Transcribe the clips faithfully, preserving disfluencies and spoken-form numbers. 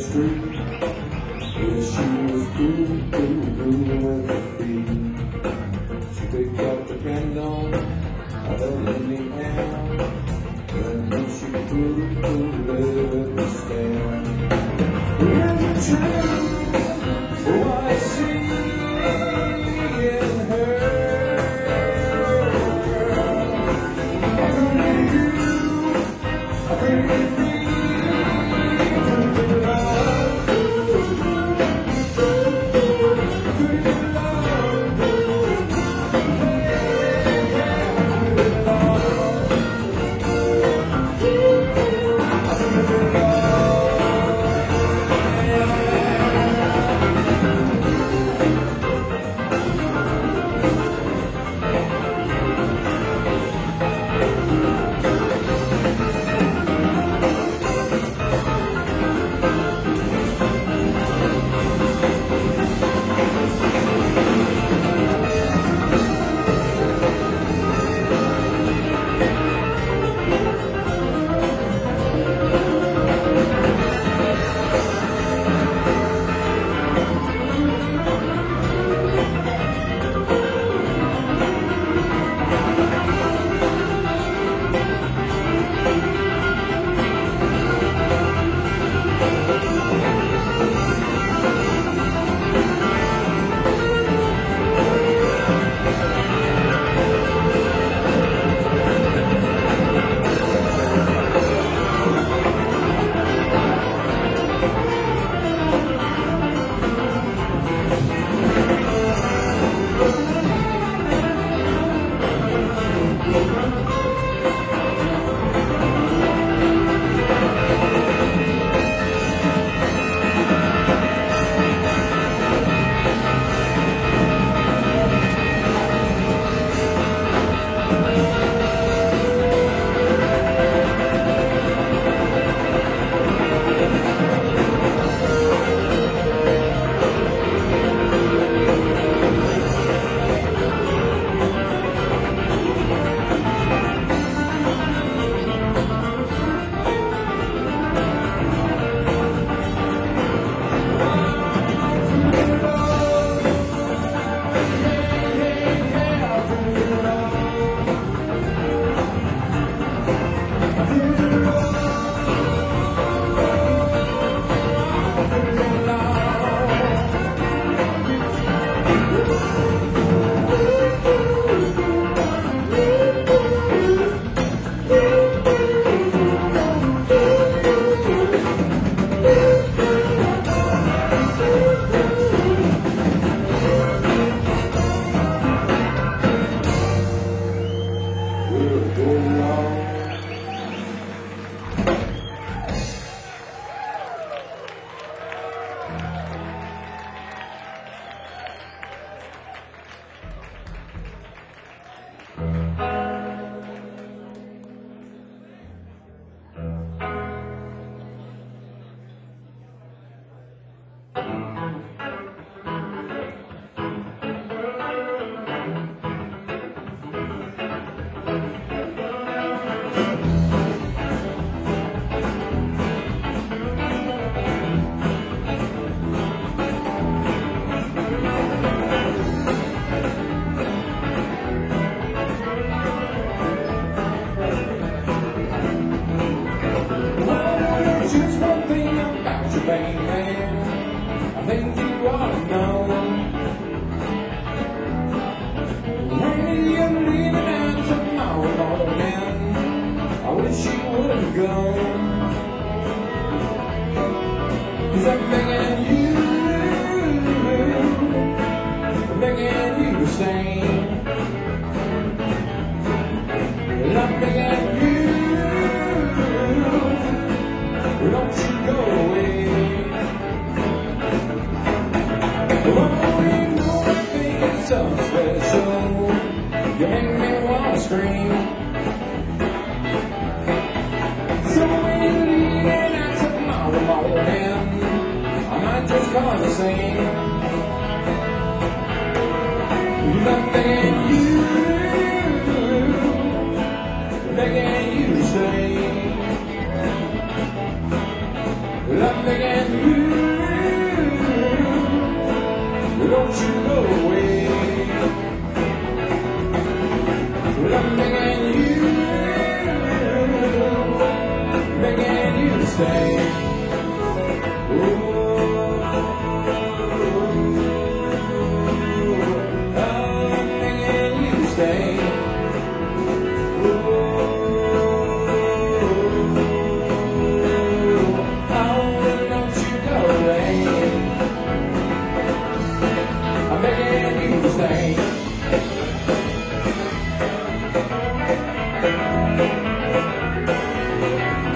street. Yeah, she was cool, cool, cool with her feet. She picked up the candle out of Indiana, and then she cool, cool, let me stand. There's a train, oh, I see in her. Cause I'm begging you, I'm begging you to stay. And I'm begging you, don't you go away. Oh, you know I think it's so special. You make me want to scream. So when you leave out tomorrow morning, I might just call the same. I'm begging you, begging you to stay. I'm begging you.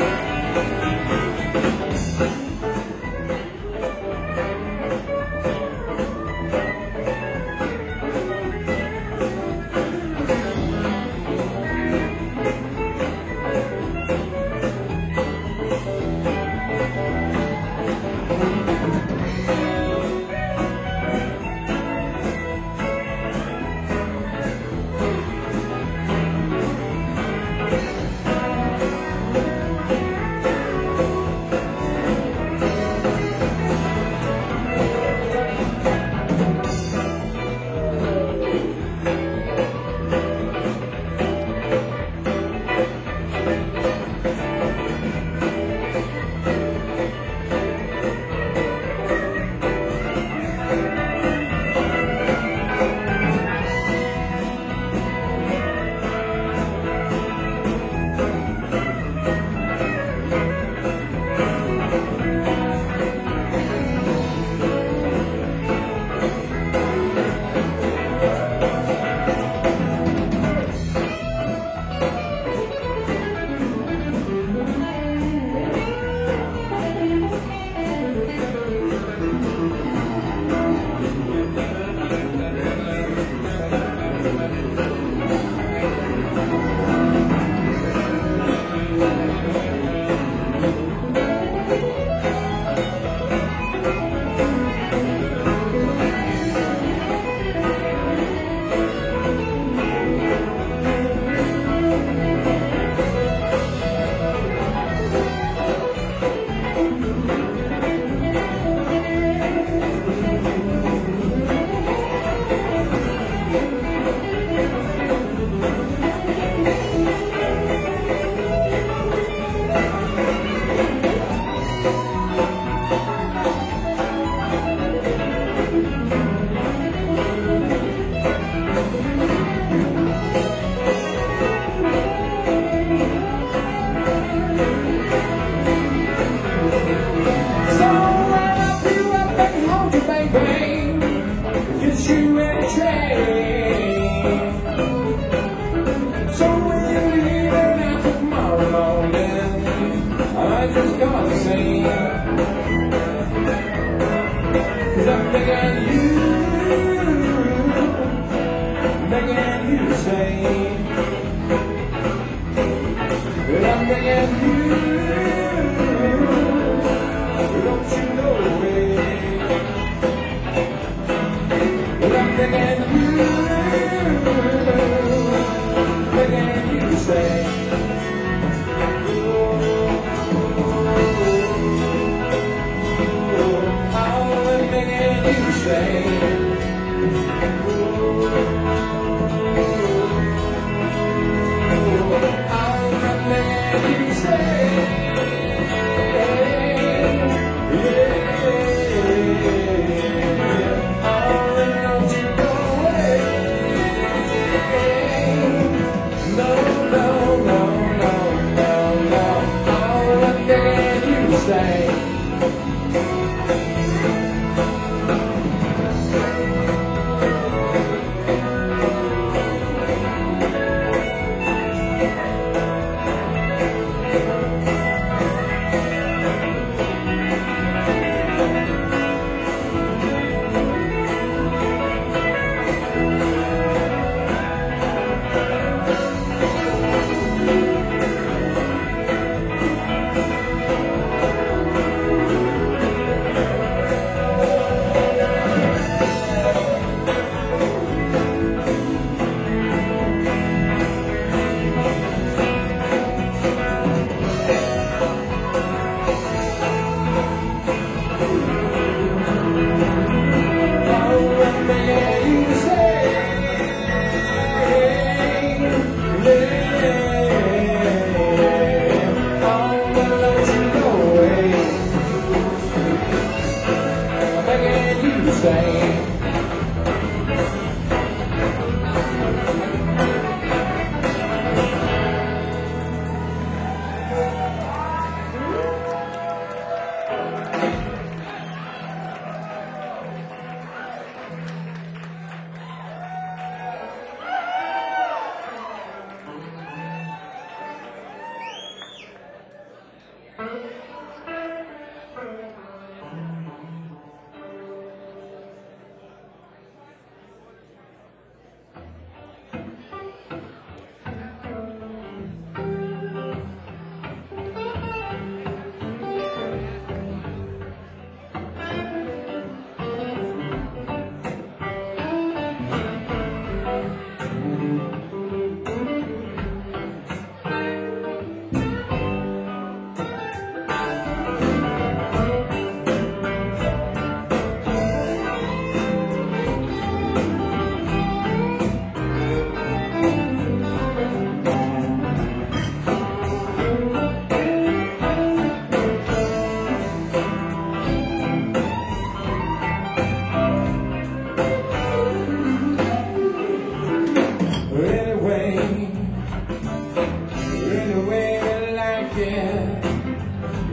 Thank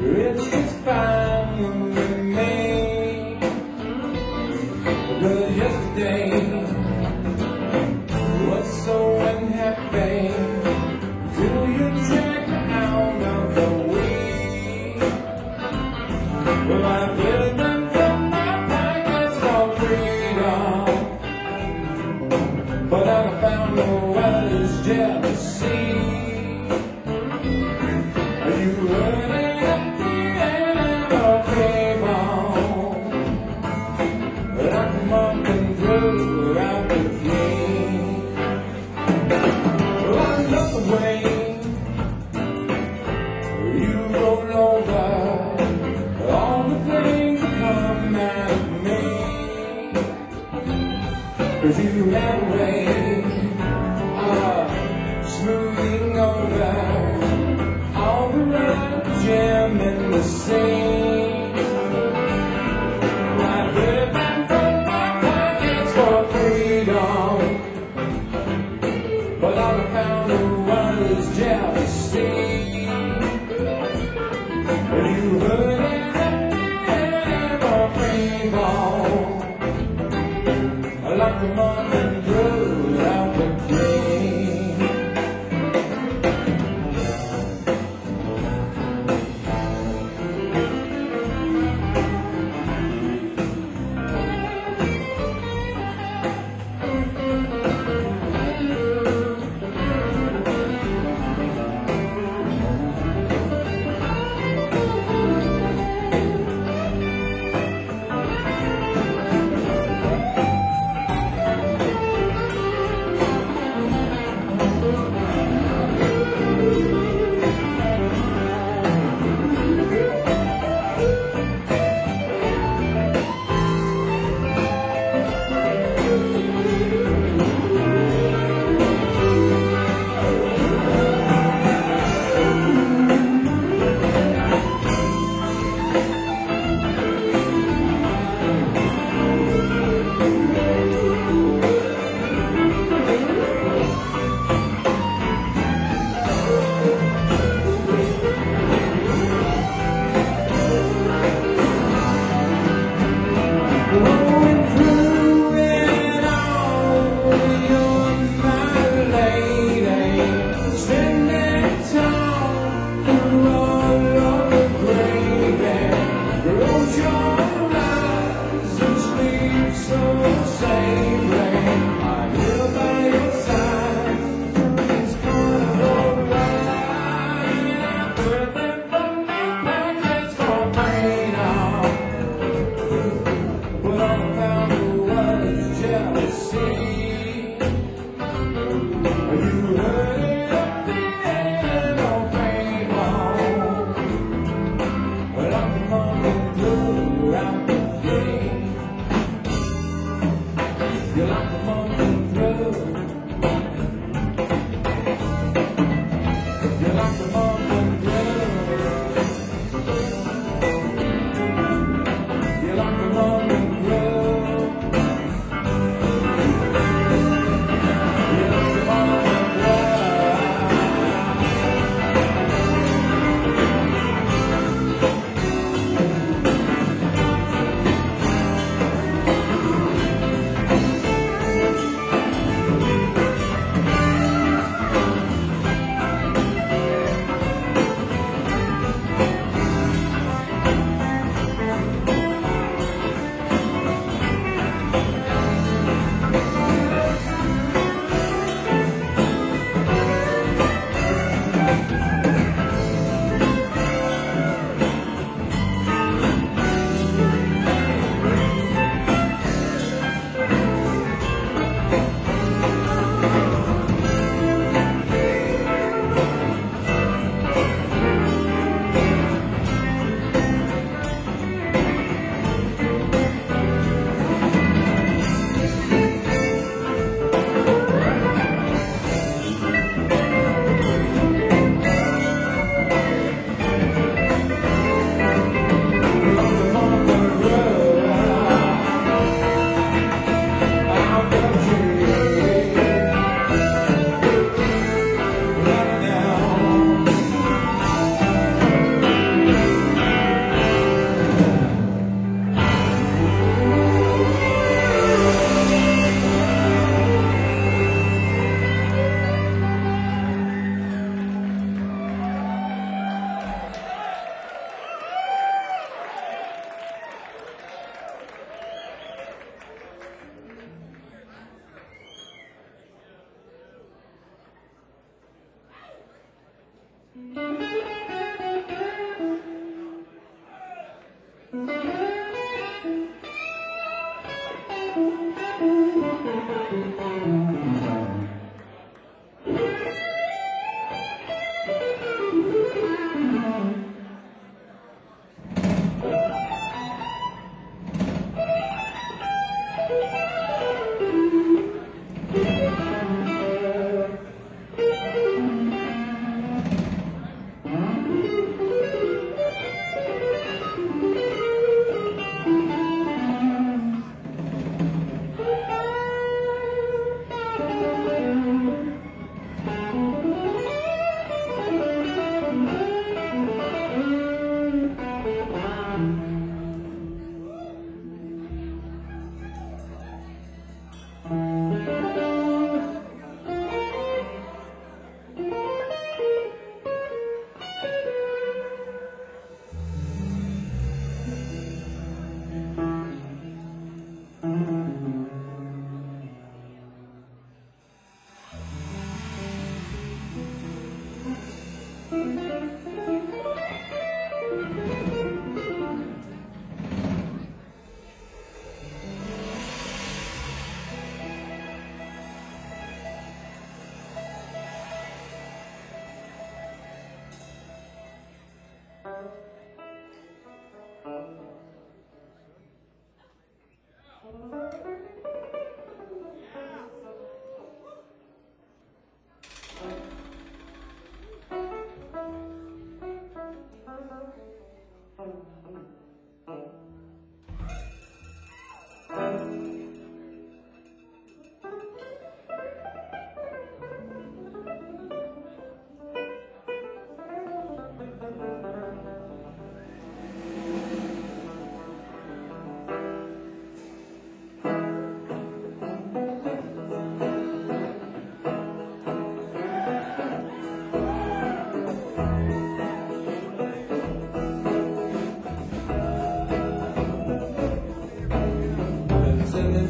It's just fine with me. But yesterday was so unhappy. Do you check out of the week? Well, I've lived from my pockets for freedom, but I found no others jealousy. Are you running up the end of cable? But I come up and through out with me. Well, I love the way you roll over all the things that come out of me. 'Cause you have a way of smoothing over all the rough gem in the sea. I've lived from my pockets for freedom, but all I found was jealousy. You heard it ever rainbow, like the morning drew out the king.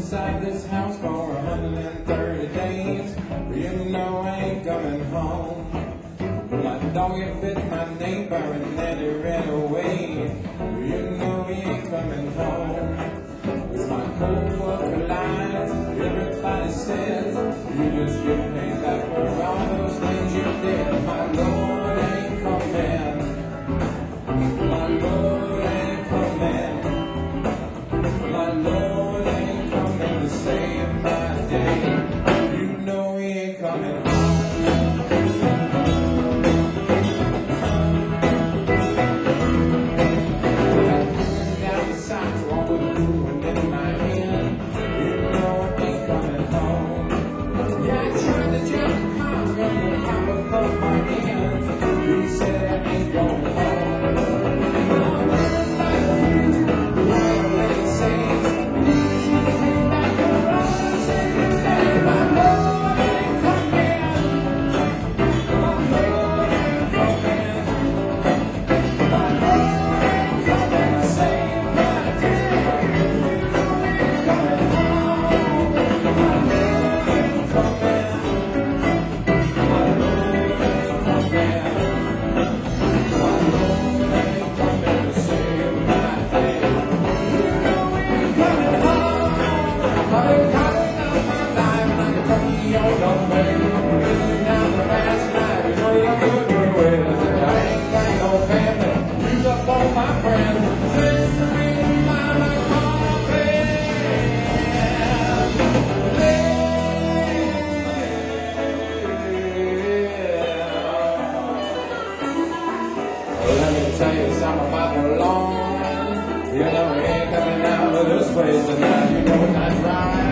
inside this house for a hundred and thirty days. You know I ain't coming home. My dog it bit my neighbor and then he ran away. You know he ain't coming home. With my co-worker lies, everybody says you just get paid back for all those things you did. My Lord ain't coming. My Lord ain't coming. My Lord ain't coming to save my day. You know he ain't coming home. Down the sidewalk with food in my hand. You know he ain't coming home. Yeah, I tried to jump the car from the pop of my hands. He said I ain't going home. Let me tell you something about the Lord. You know he ain't coming down to this place tonight. You know that's right.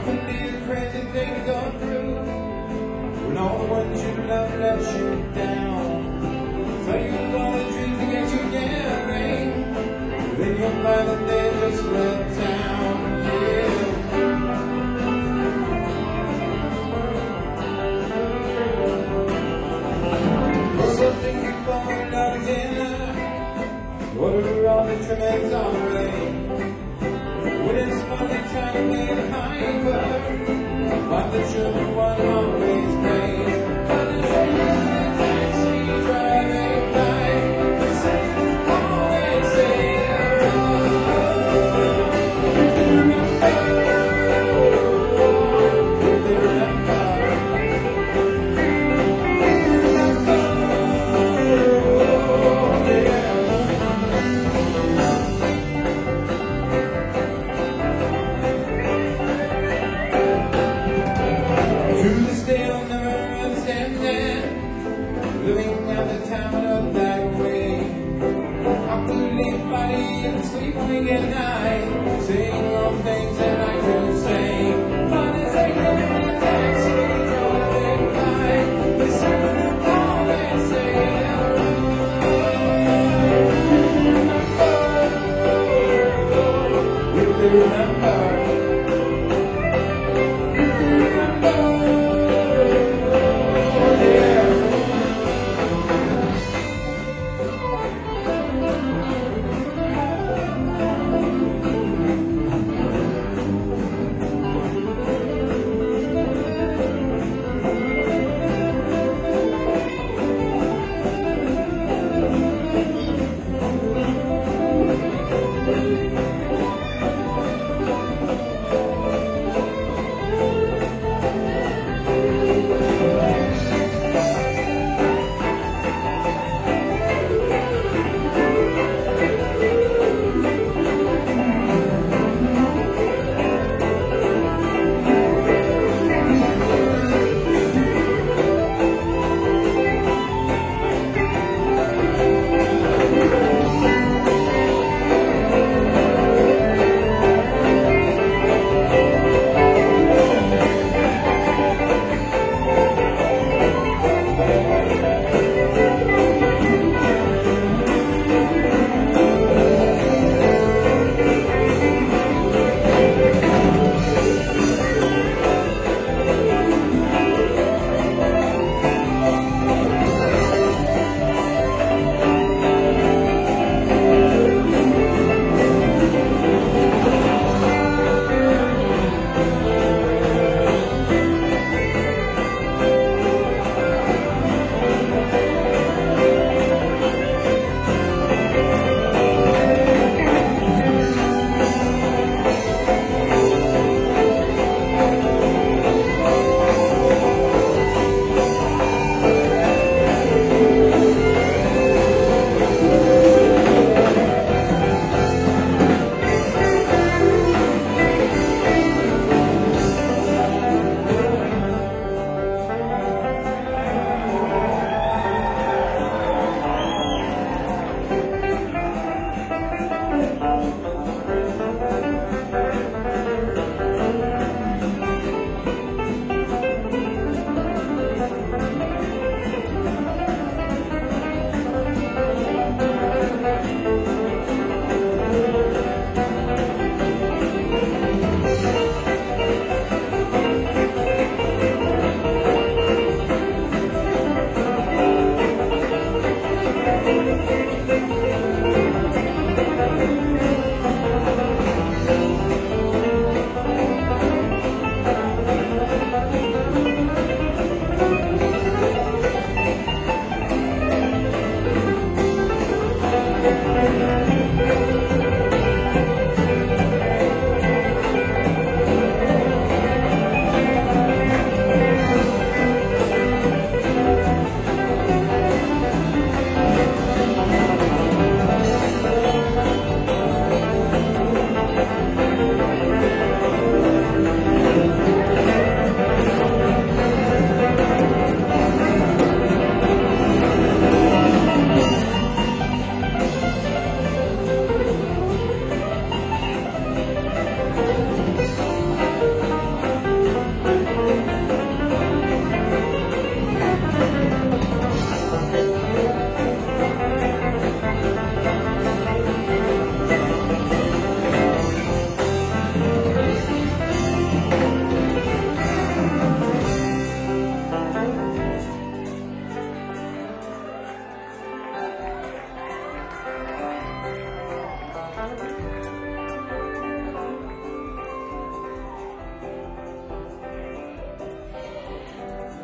could be a crazy thing to go through when all the ones you love let you down. Tell you all the dreams to get you daring, then you'll find that they just let down. Yeah. For something you fall out of dinner, order all the tremendous already. When it's funny trying to play the hyper, find the children one always pays. But it's a taxi driving by, they say, all they say they're wrong. If they remember, if they remember, to this day I'll never understand that, living at the time of that way. How could anybody even sleep at night, saying all the things that I could say? But as I get in a taxi driving by, they say all they say they're wrong. If they remember,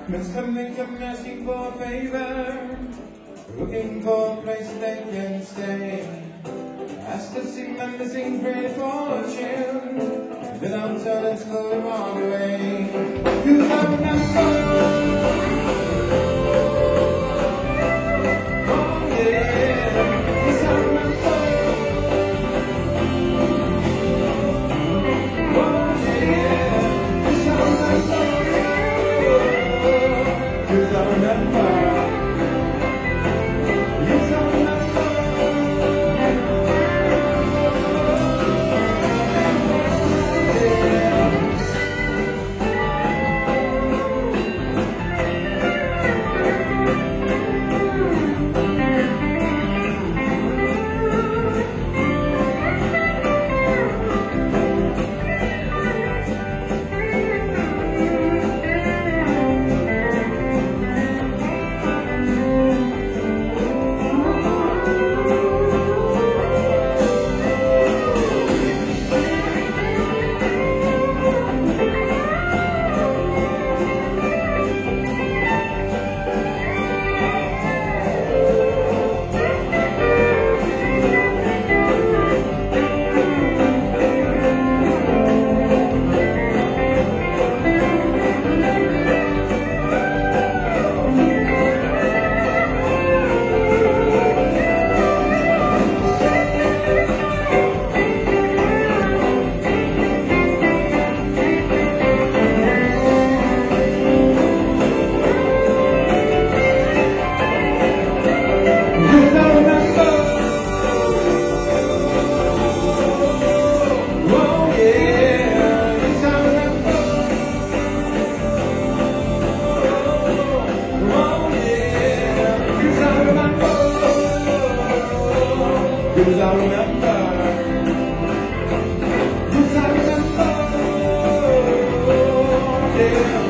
Mister Lincoln asking for a favor, looking for a place they can stay. Asked to see my missing great fortune, then I'm turning slow and walk away. 'Cause I remember, oh yeah, 'cause I remember, oh yeah, 'cause I remember, 'cause I remember. Cause I remember, cause I remember, yeah.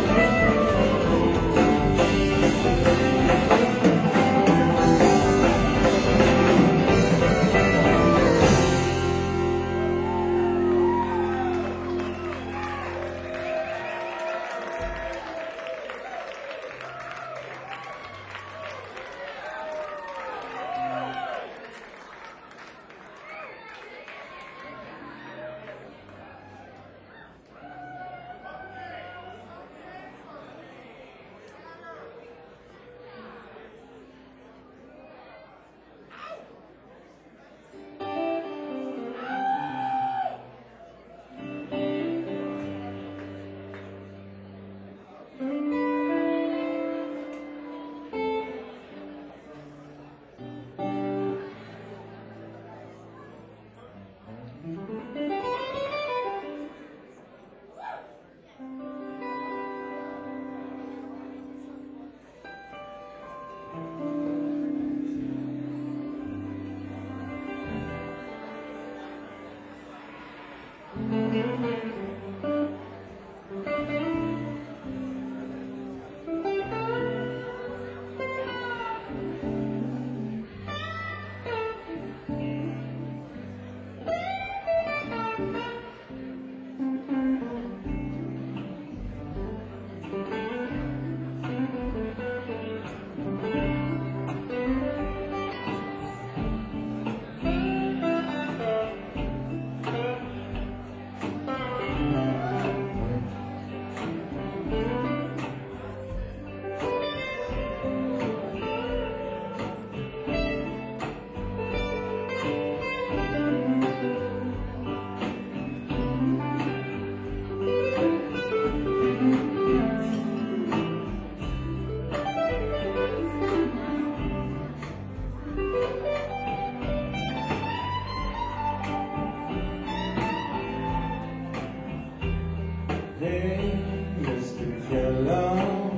Hey, Mister Yellow,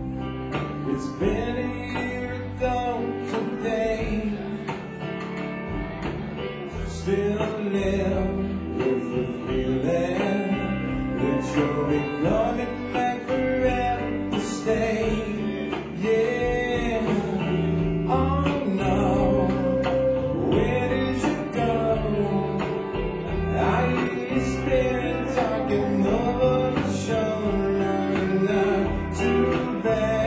it's been a year ago today. Still live with the feeling that you're coming back forever to stay. Yeah, oh no, where did you go? I hear you spinning, talking over the shoulder, not too bad.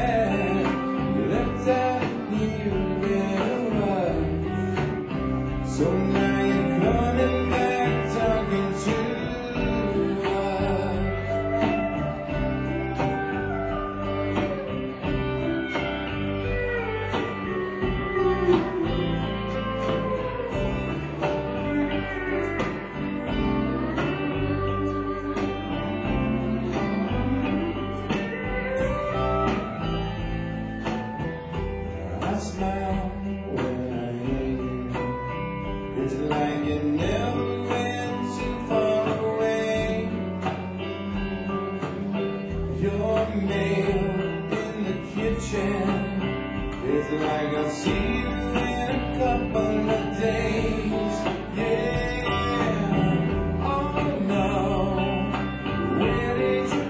your mail in the kitchen. It's like I'll see you in a couple of days. Yeah. Oh no, where did you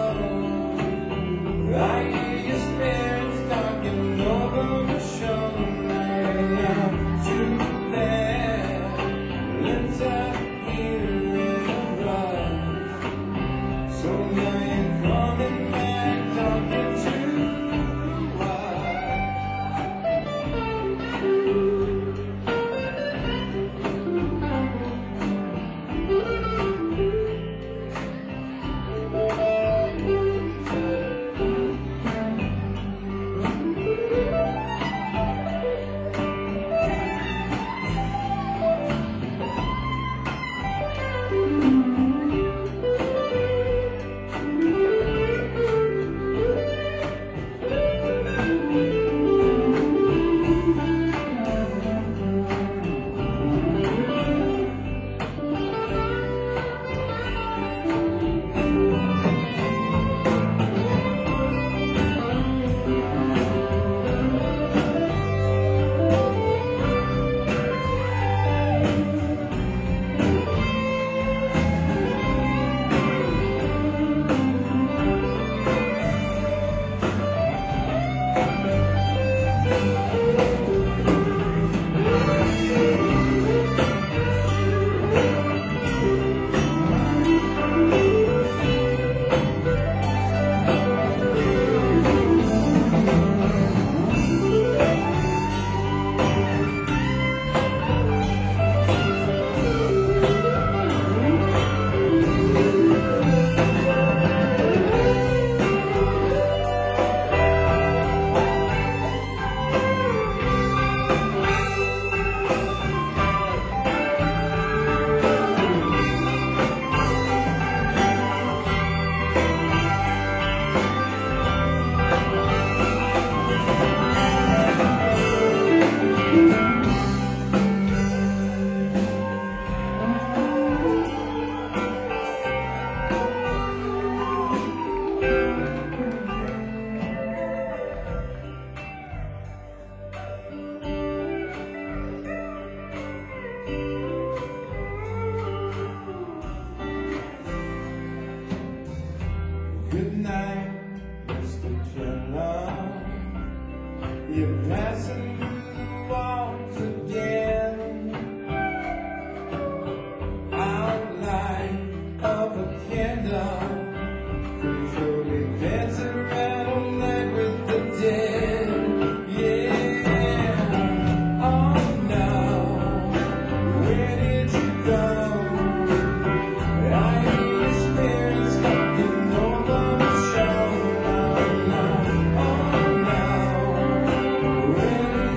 go? I hear your spirits talking over the shoulder. Now, too bad, let's out here in a rush. So now you're coming back, talking to good night, Mister Chandler. You're passing through the walls again. Outline of a candle, pretty sure we dance around all night with the dead. Yeah. Oh no, where did you go? I hear your spirits talking over the shoulder. Oh no, where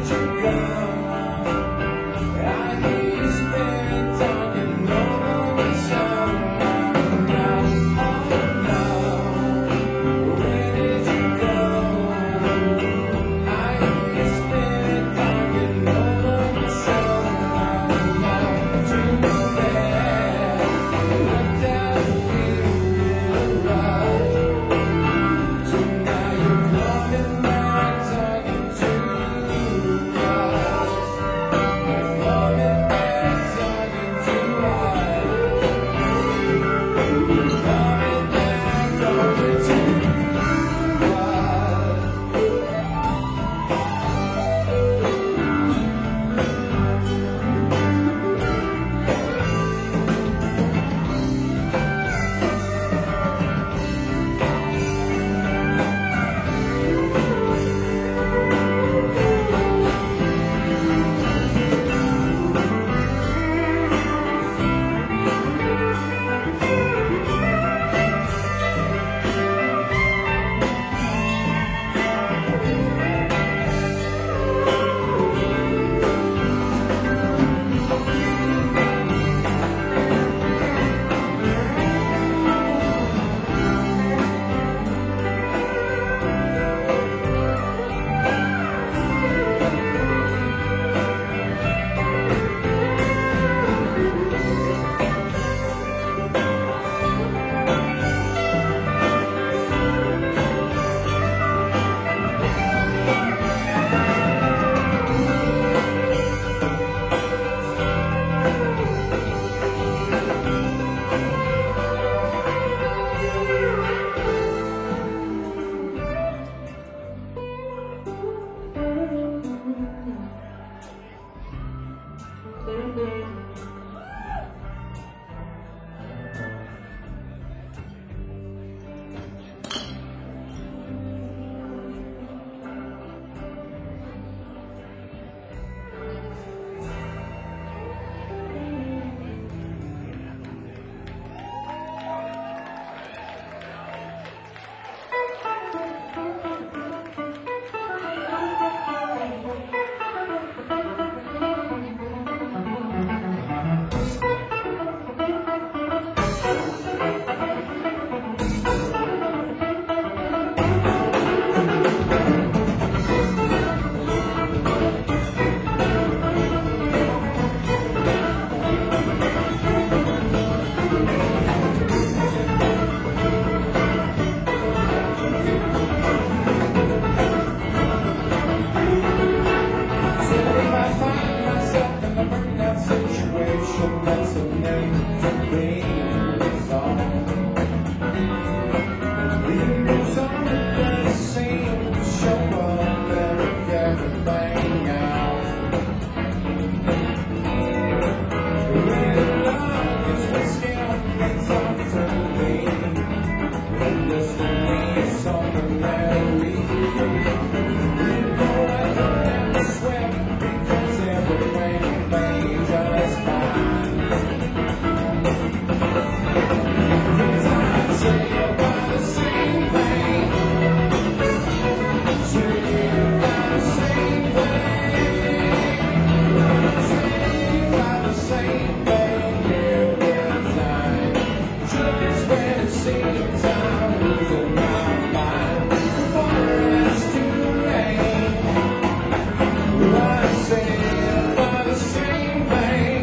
seems I'm losing my mind before it's too late. Well, I say about the same thing.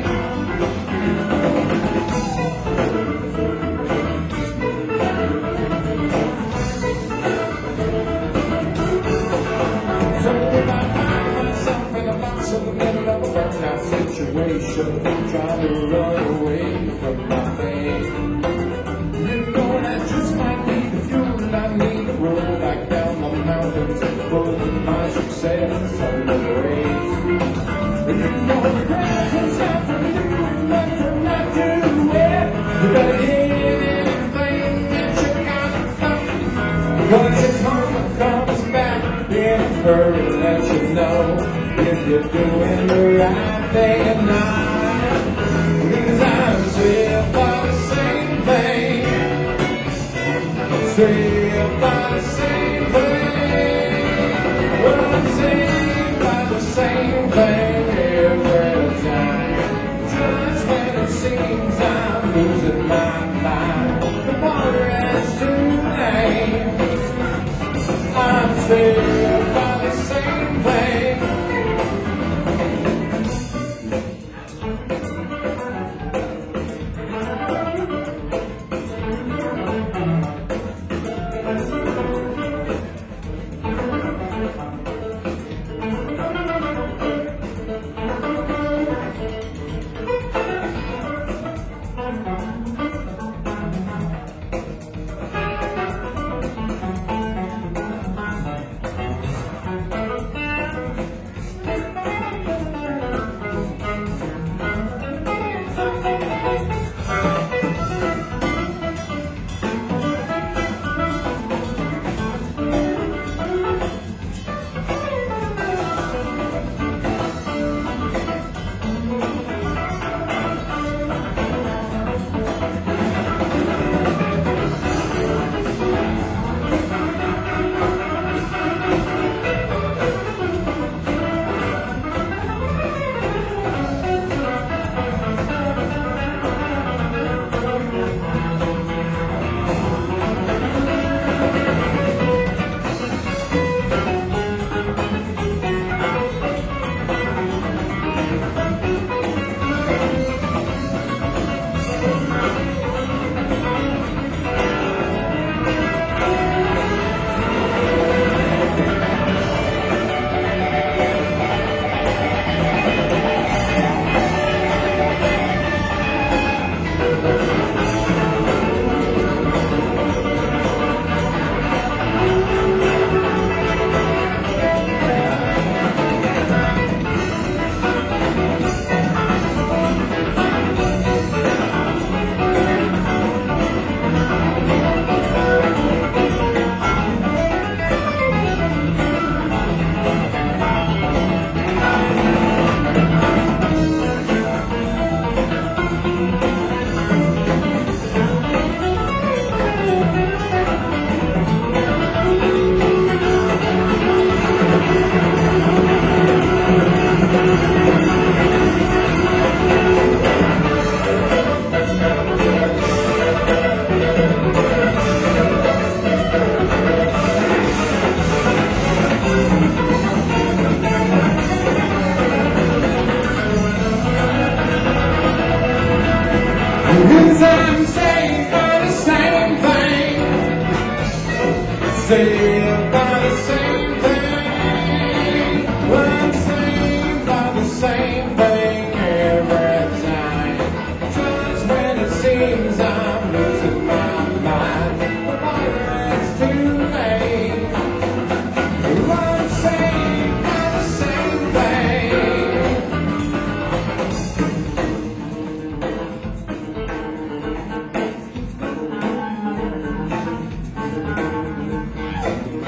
So if I find myself in a box in the middle of a burnout situation, trying to run away from my pain, you know that just might be the fuel I need to roll back down the mountains and pull my success on the race. And you know the ground comes out from you, but from not to it. You better hit anything that you got done, cause your karma comes back in a hurry, let you know if you're doing the right thing or not. Cause I'm still by the same thing, still by the same thing. Well, I'm still by the same thing every time. Just when it seems I'm losing my mind before it's too late, I'm still by the same thing. Cause I'm saying by the same thing, saying by the same thing. Well, I'm saying by the same thing every time. Just when it seems I'm losing my mind before it's too late. Well, I'm saying by the same thing.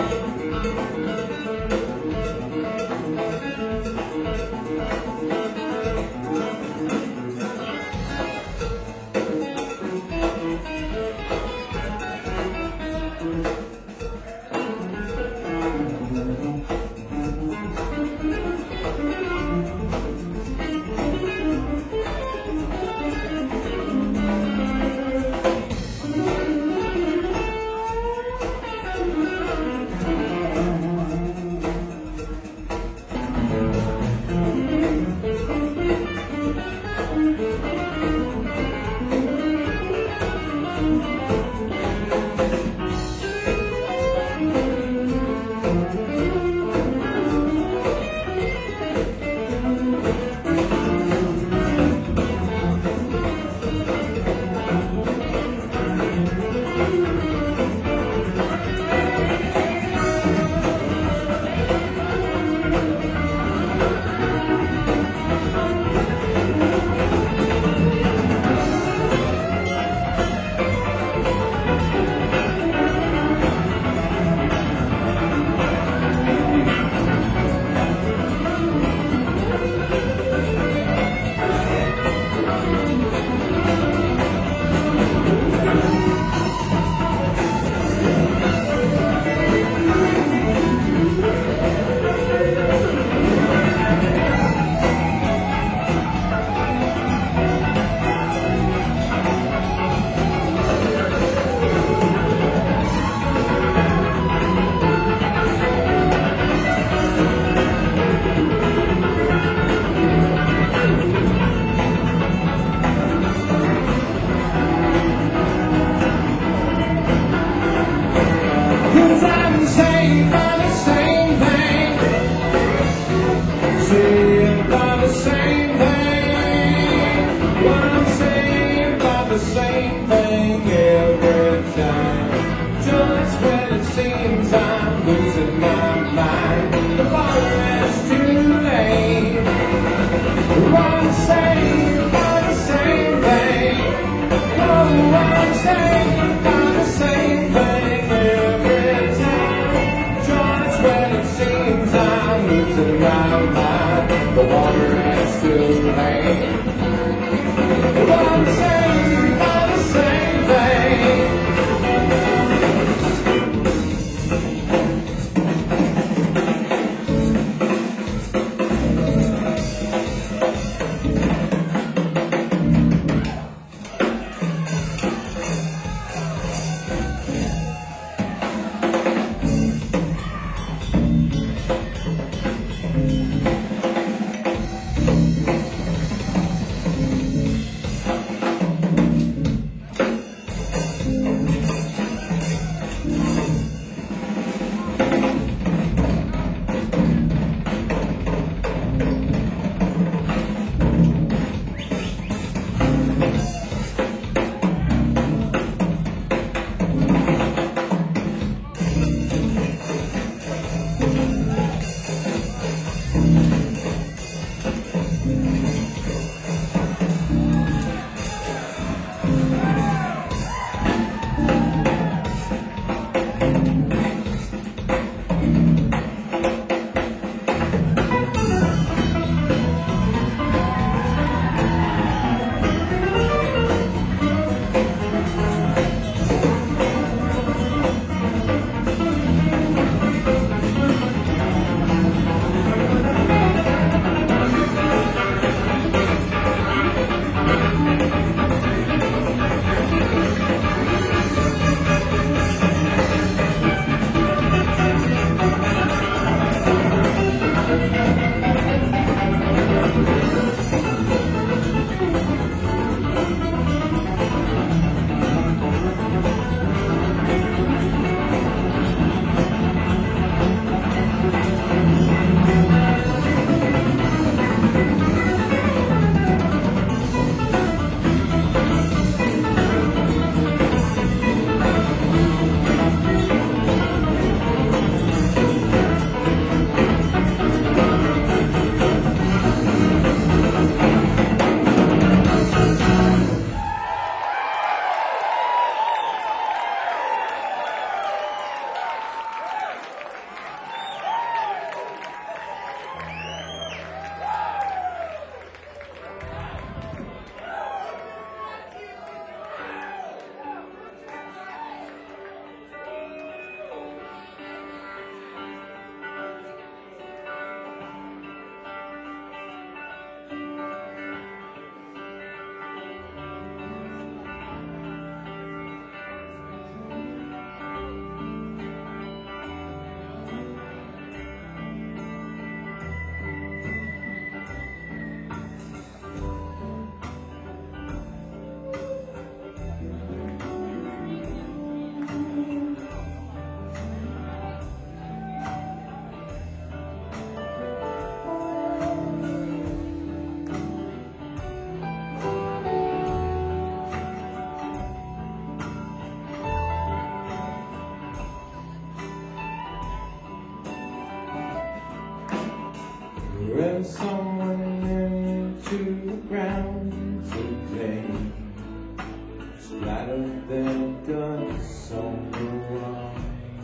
Ran someone into the ground today, splattered their guts on the wall.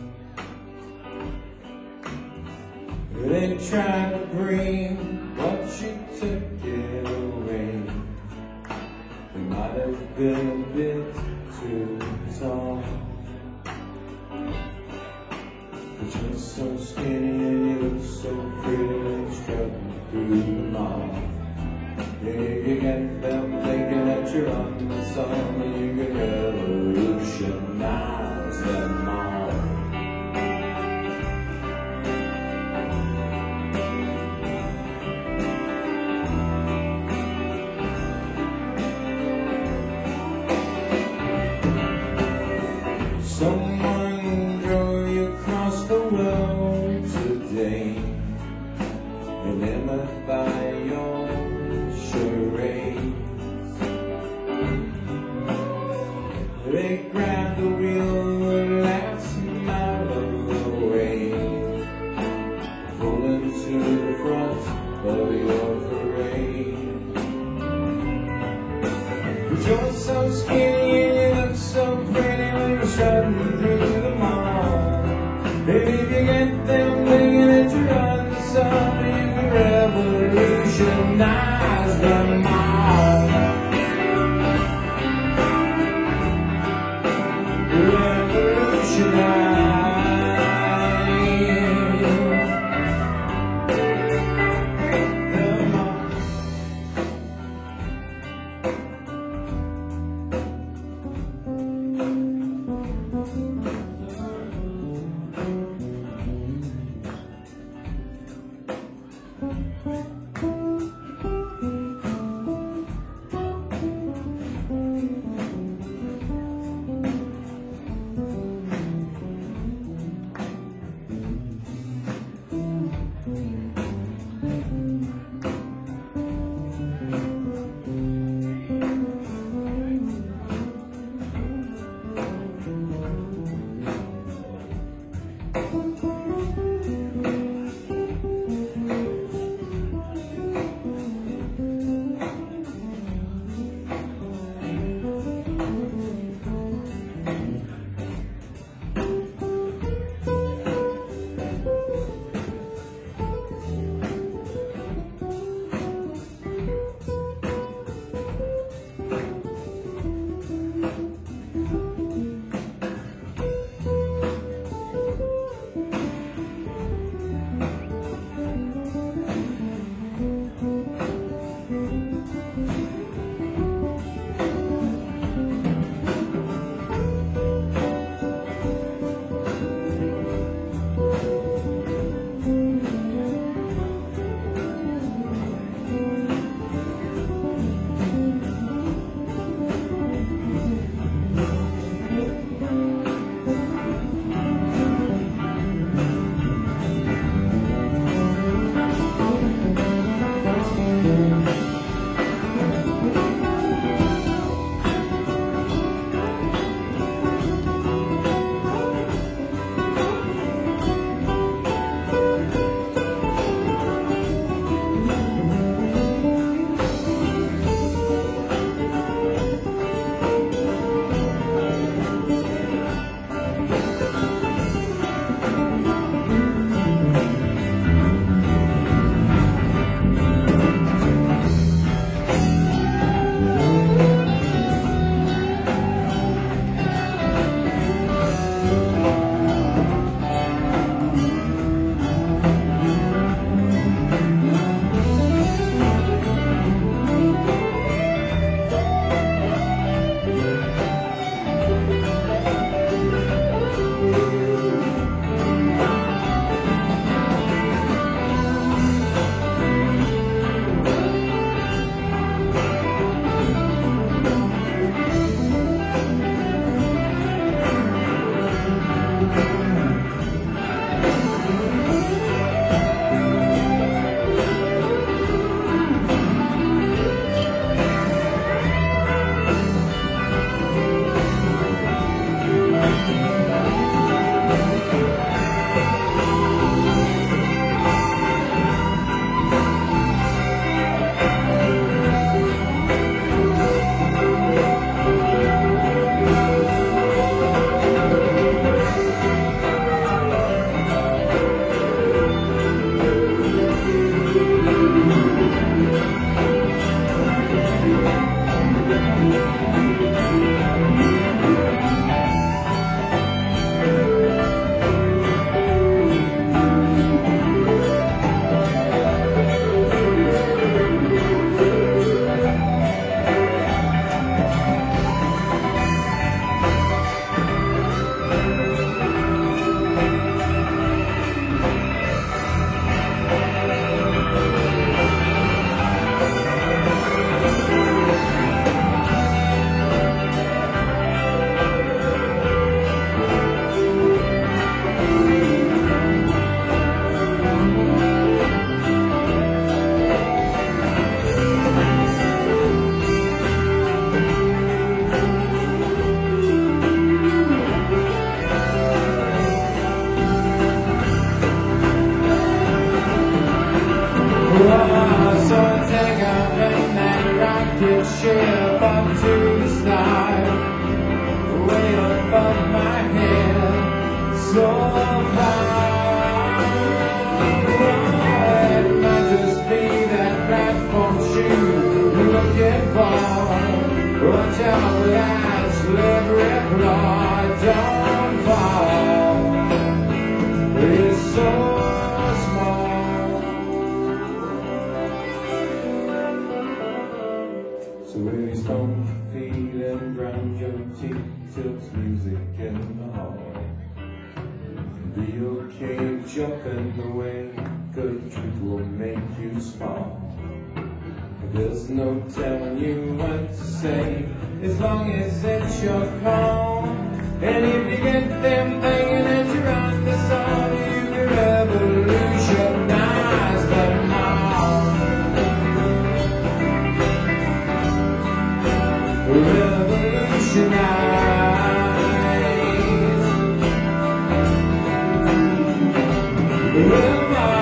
They tried to bring, but you took it away. They might have been a bit too tall, but you're so skinny and you look so pretty, strutting through the mall. Yeah, you get them thinking that you're on the sun, and you can revolutionize them all. Someone drove you across the world today, enamored by your charades. They grabbed the wheel the last mile of the way, pulling to the front of your parade. But you're so skinny and you look so pretty when you're strutting through the mall. Baby, if you get them thinking that you're on the sun, you can revolutionize them all. Revolutionize them all. so far. It might just be that platform shoe you're looking for. Watch out for that slippery floor. Don't fall. It's so small. So when you stomp your feet and grind your teeth till it's music in the hall, be okay jumping away, good truth will make you small. There's no telling you what to say, as long as it's your call. And if you get them thinking that you're on the song, you can revolutionize them all. Revolutionize.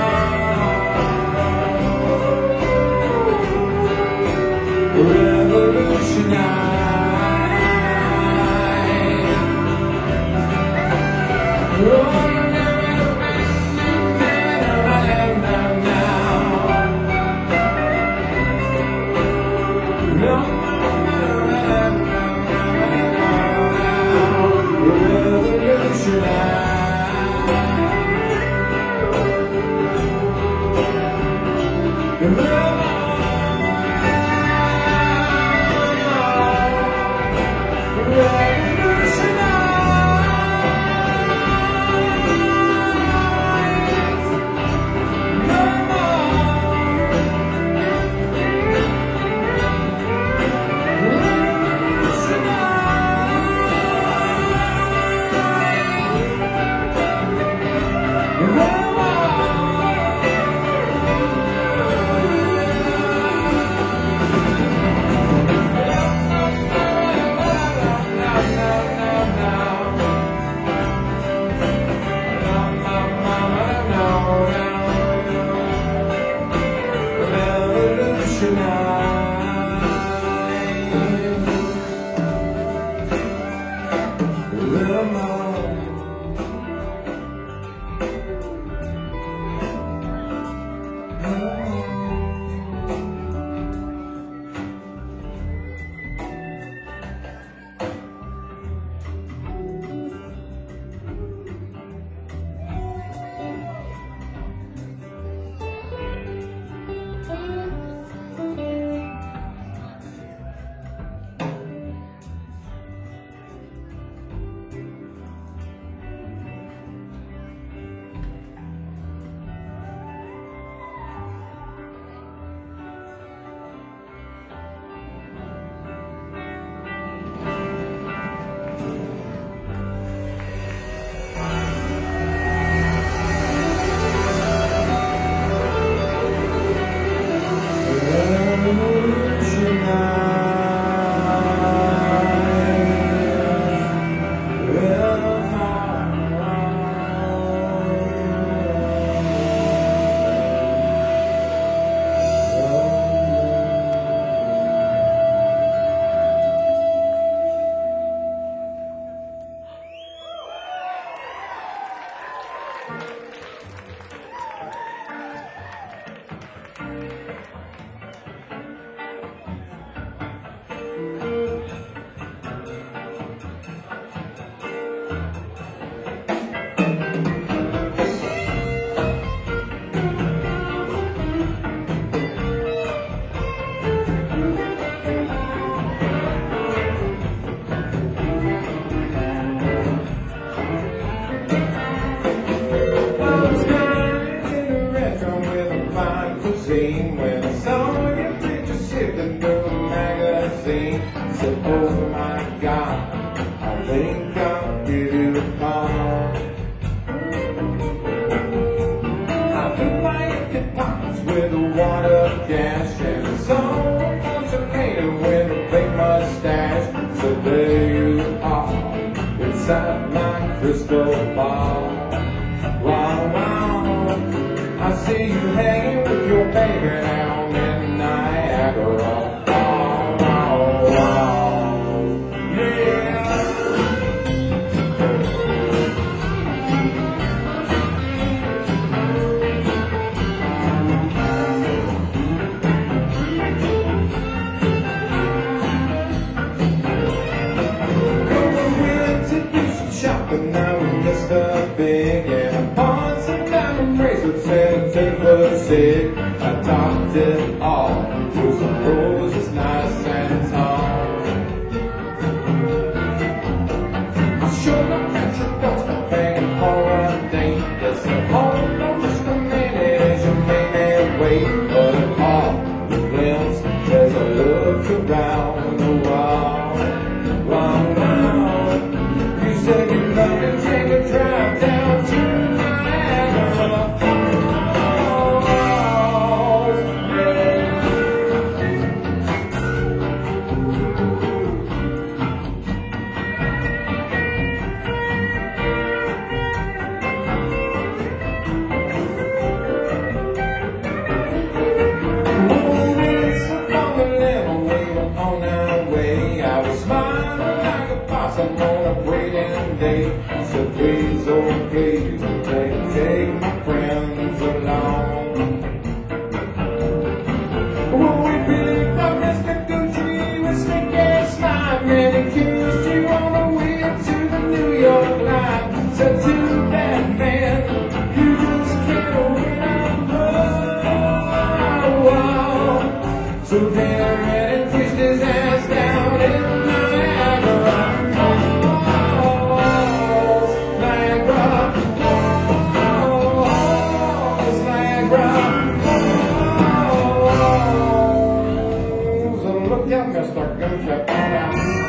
When I saw your picture sitting through a magazine, I said, oh my God, I think I'll give you a call. I filled my empty pockets with a water cash, and I saw a bunch of lady with a big mustache. So there you are, inside my crystal ball. Wow, wow, I see you hanging with your baby down in Niagara Falls. Oh, oh, yeah. with Mister Big, and I bought some diamond bracelets and ten foot sick. I topped it all with some roses nice and tall. I showed up at your doorstep begging for a date. Yes, I hold on Mister Minute, you may wait, but at all the glimpse as I looked around the wall. Wow, wow. You said you love to take a drive down to Niagara Falls. Yeah. Oh, it's upon the level, we were on our way. I was smiling like a possum on a waiting day. I said, please, oh please, take, take my friends along. Oh, we picked up Mister Gucci with slick ass smile, and accused you on the way up to the New York line. Said to that man, you just can't win out love. So then I ran and pushed his ass down in Niagara Falls, Niagara Falls, Niagara Falls. So look out, Mister Gucci.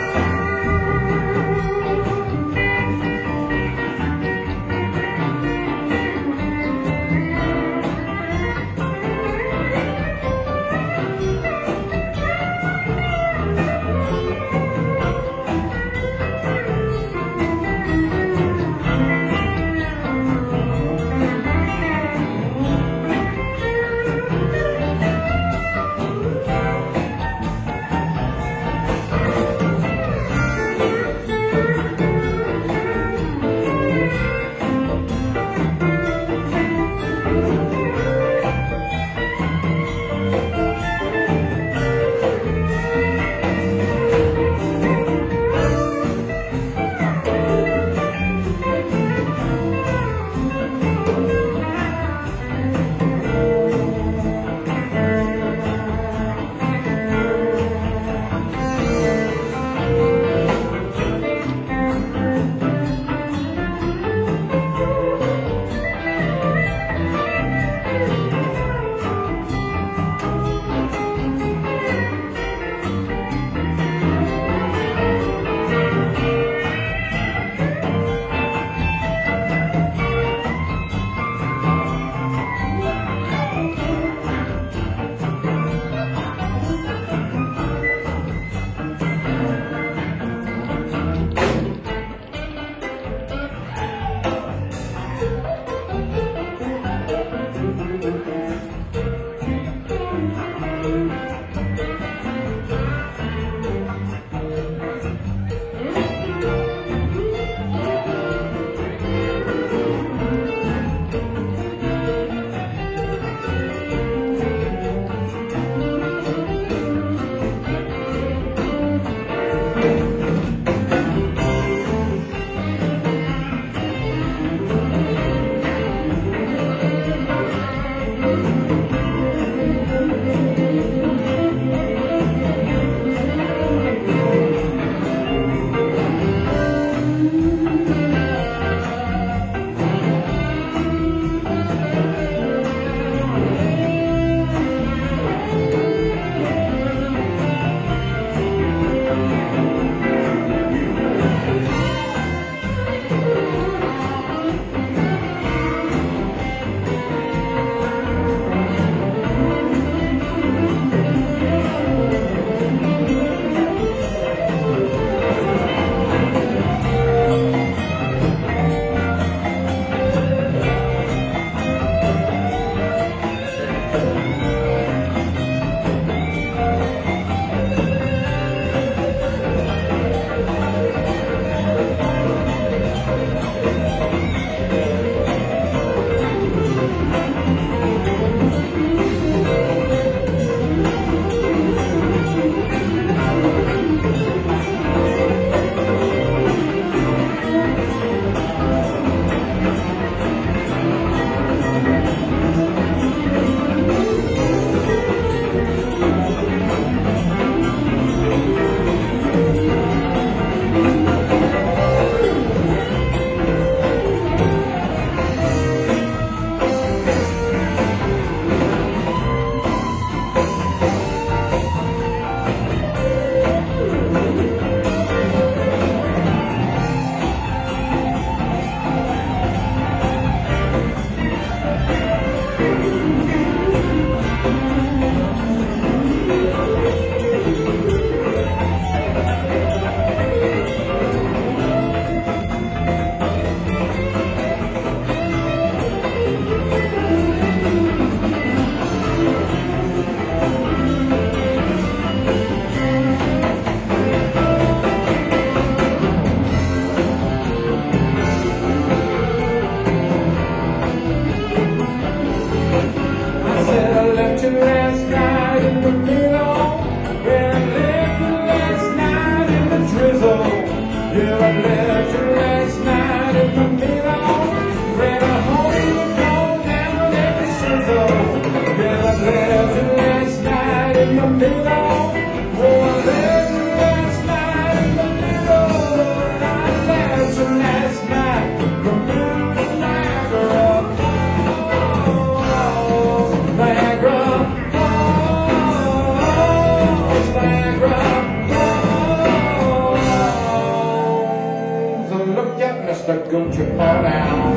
Gucci fall down.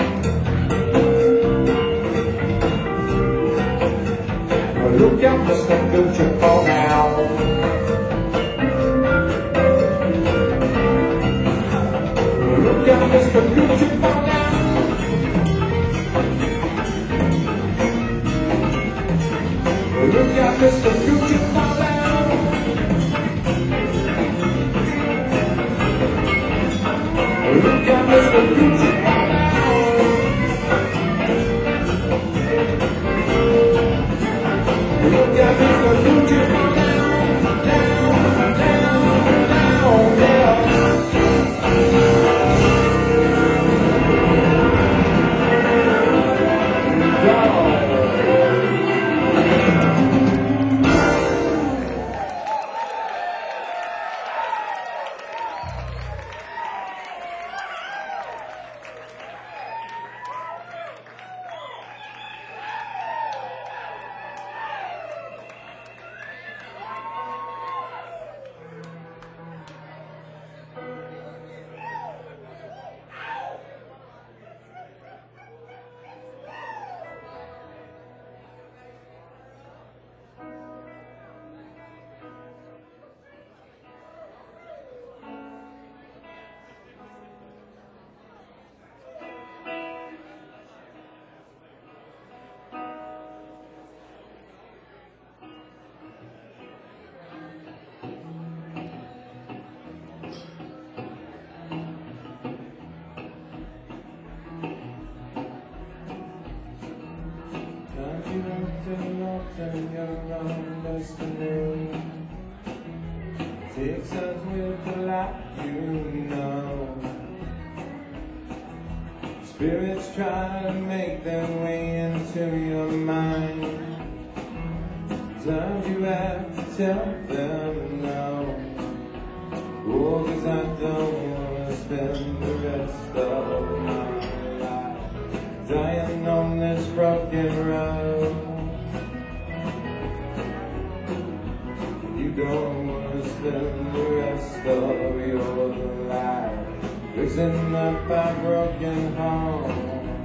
Look out, Mister Gucci fall down. Look out, Mister Gucci fall down. Look out, Mister Gucci fall down. Look out, Mister Gucci fall down. Look out, Mister Gucci fall down, down, down, down, down. And your own destiny takes us with the light, you know. Spirits try to make their way into your mind. Sometimes you have to tell them no. Oh, 'cause I don't wanna spend the rest of my life dying on this broken road. You don't wanna spend the rest of your life fixing up a broken home.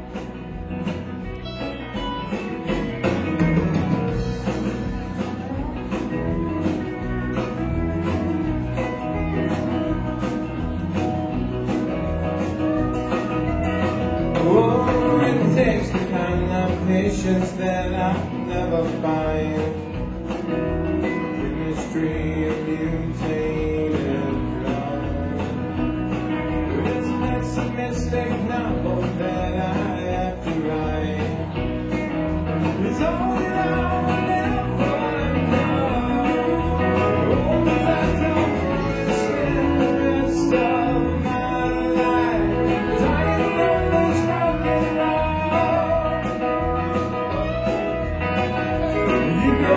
Oh, it takes the kind of patience that I never find. Chemistry of mutated love. It's a pessimistic novel that I have to write. It's all that I will ever know. Oh, 'cause I don't wanna spend the rest of my life dying on this broken road. You know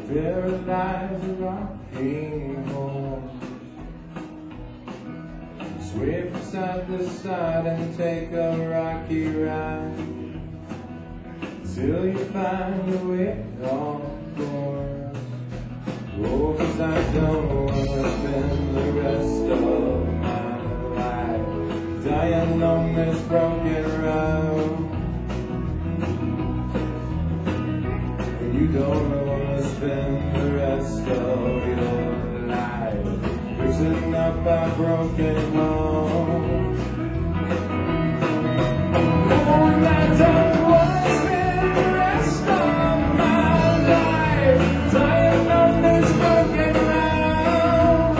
Paradise rocking home. Sway from side to side and take a rocky ride till you find your way on course. Oh, 'cause I don't wanna spend the rest of my life dying on this broken road. And you don't wanna spend the rest of your life fixing up our broken home. Oh, and I don't wanna spend the rest of my life dying on this broken road.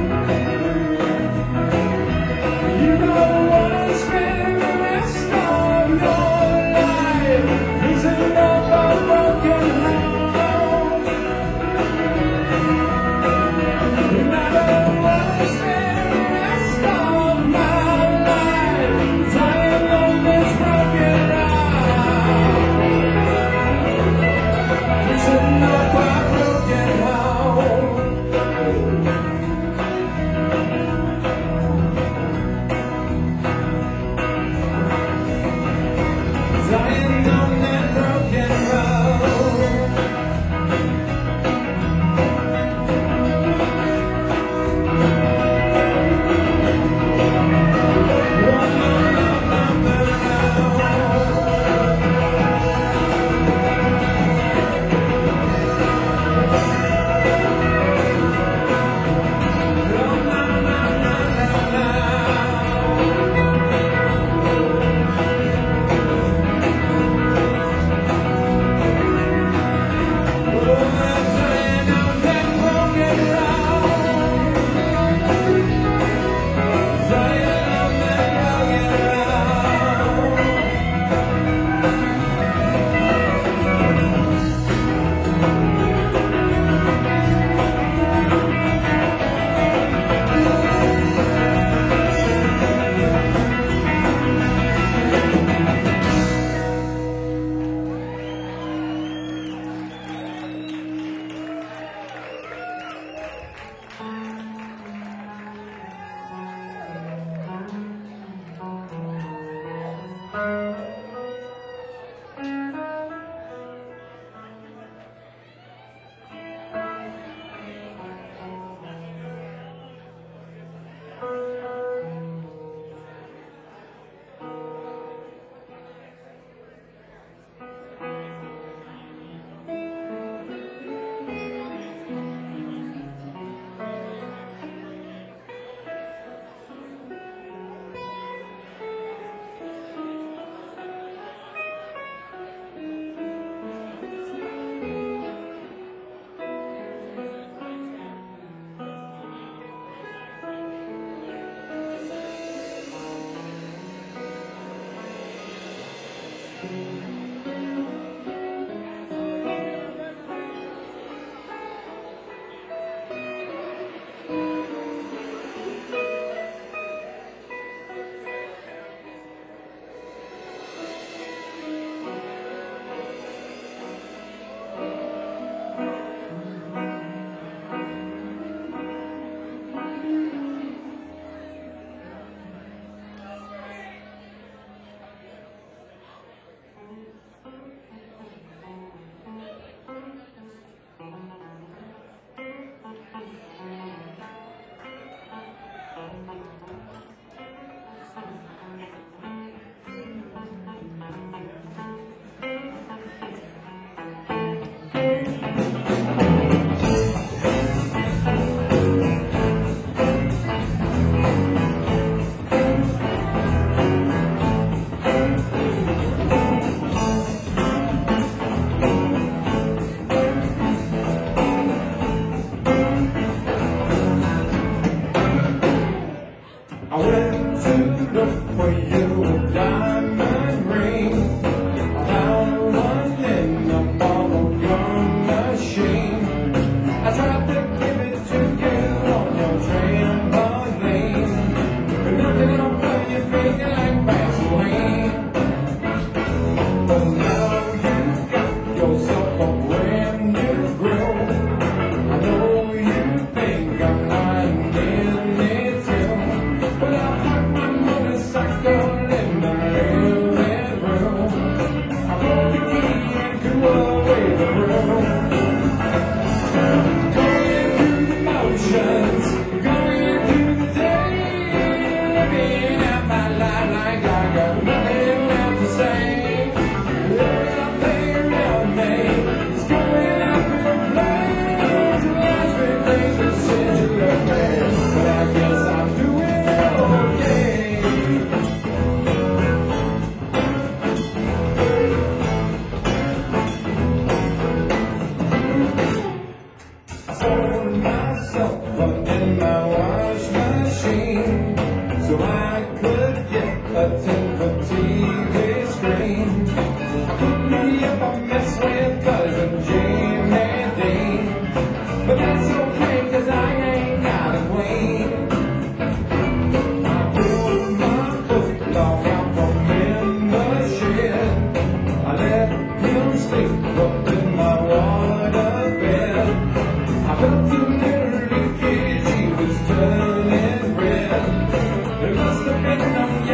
You don't wanna spend the rest of your life fixing up our broken home. And I don't wanna spend the rest of my life dying on this broken road, fixing up our broken home. Dying on that broken road.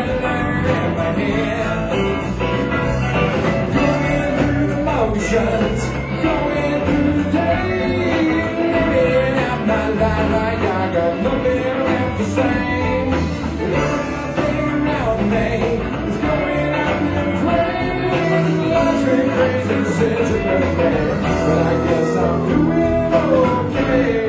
surrender in my hand. Going through the motions, going through the day, living out my life like I got nothing left to say. Everything around me is going up in flames. Life's been crazy since you've been there, but I guess I'm doing okay.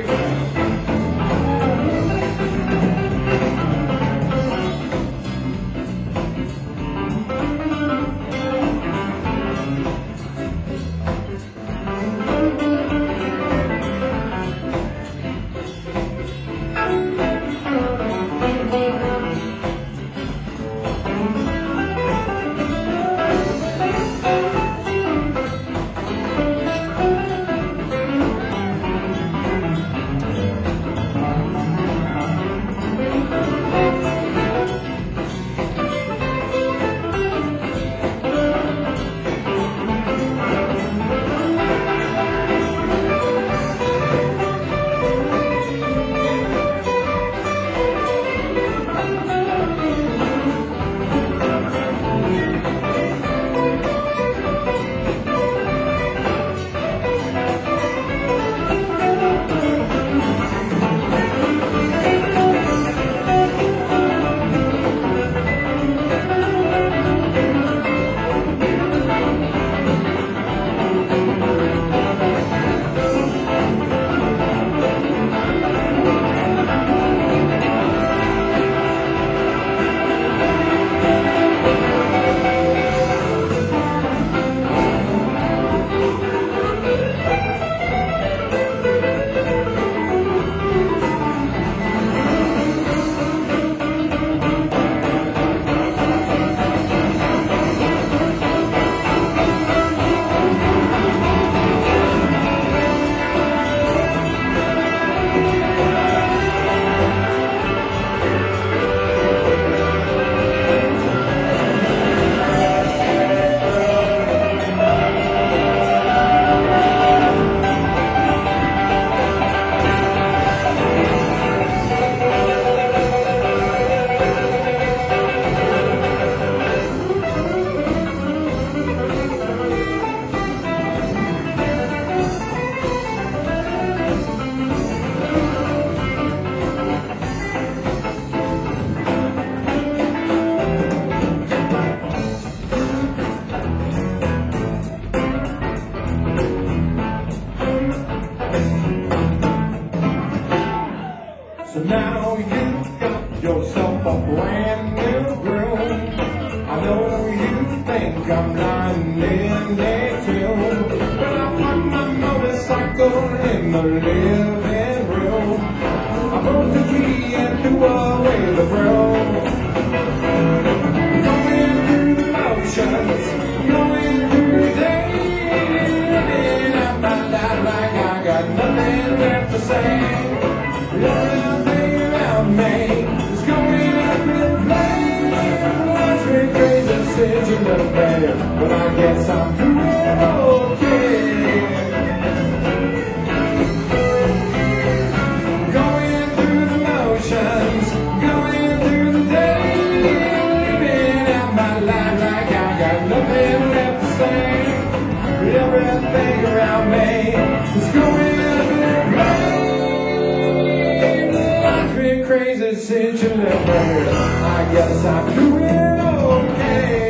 So now you've got yourself a brand new groove. I know you think I'm lying in a tune, but I put my motorcycle in the living room. I broke the key and threw away the broom. Going through the motions, going through the day, living out my life like I got nothing left to say. Everything around me is going up in flames. Life's been crazy since you left me, but I guess I'm doing okay. Going through the motions, going through the day, living out my life like I got nothing left to say. Everything around me is going up in flames. Crazy since you left me, I guess I'm doing okay.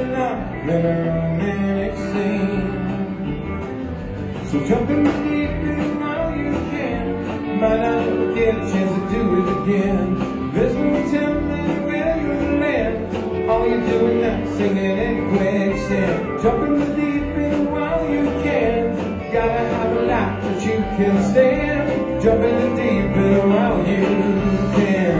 falling love in a romantic scene. So jump in the deep end while you can. Might not ever get a chance to do it again. There's no telling where you'll land. All you're doing now is singing in quicksand. Jump in the deep end while you can. Gotta have a life that you can stand. Jump in the deep end while you can.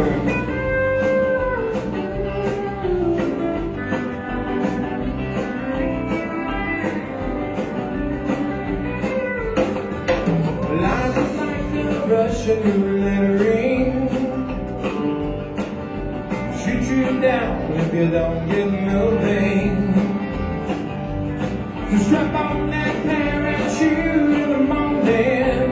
Life is like a Russian roulette ring. Shoot you down if you don't get moving. So strap on that parachute in the morning.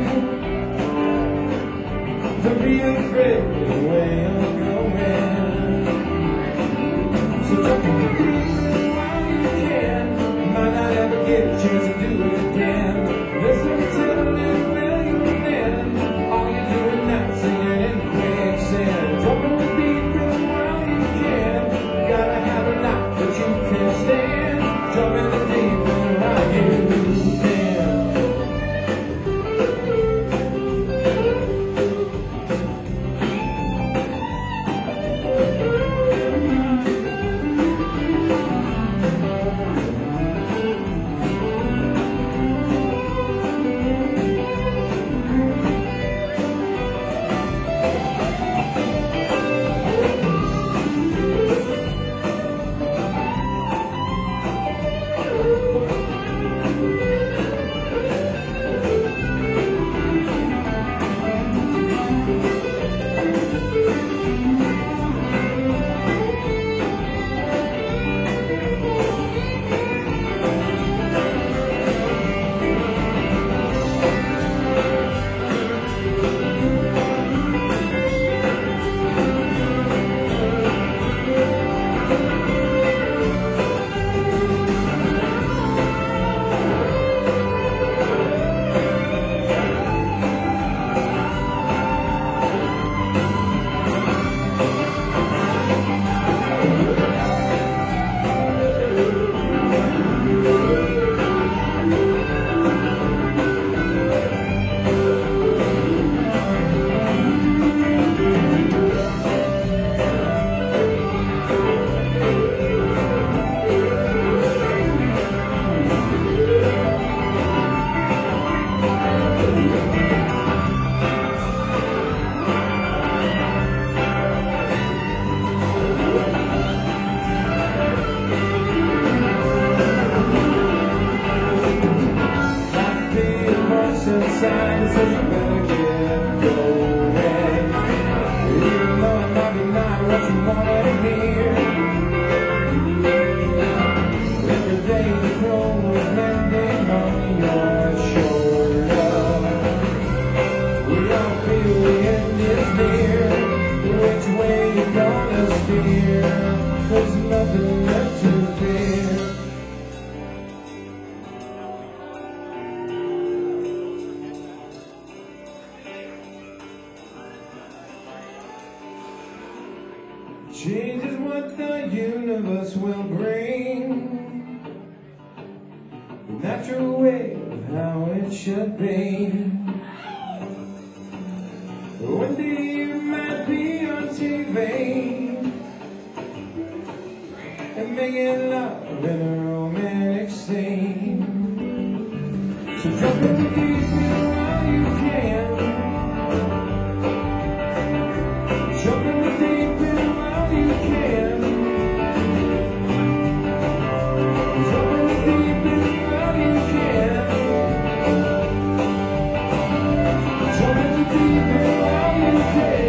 Don't be afraid of where you're going. So jump in the deep end while you can. Might not ever get a chance to do it again. There's no telling where you'll land. All you're doing now is singing in quicksand. Jump in the deep end while you can. Gotta have a life that you can stand. Jump in the deep end while you can. Inside and say you better get going. Even though it might be not what you wanna hear. Every day the crow is landing on your shoulder. We all feel the end is near. Which way you gonna steer? There's nothing left to fear. Change is what the universe will bring. The natural way of how it should be. One day you might be on T V and making love in a romantic scene. So jump in the deep end while you can. Jump in the deep end while you can. Jump in the deep end while you can. Jump in the deep end while you can.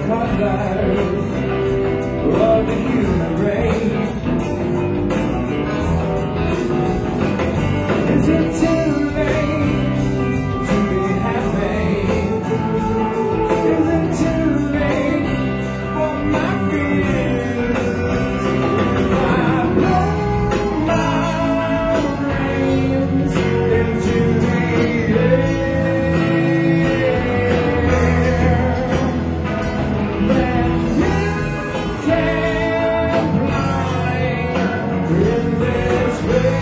colors of the human race. Is it too late to be happy? Is it too late for my fears? I blow my brains into the air. That you can't fly in this way.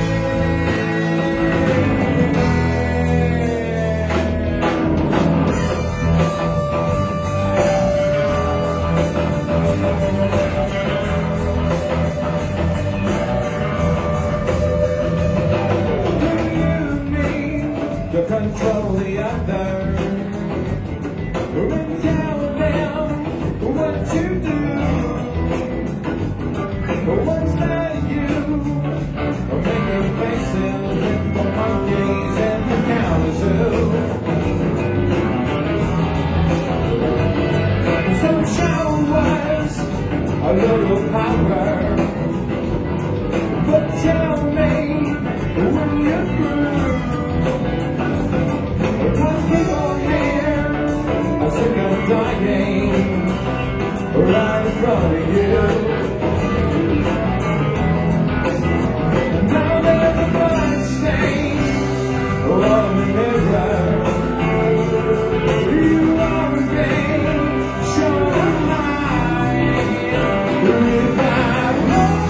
To control the other, and tell them what to do. What's that you making faces with the monkeys and the county zoo? So show us a little power, but tell me when you're through. Because people here are sick of dying right in front of you. And now there's a blood stain on the mirror. You are again, sure am I. If I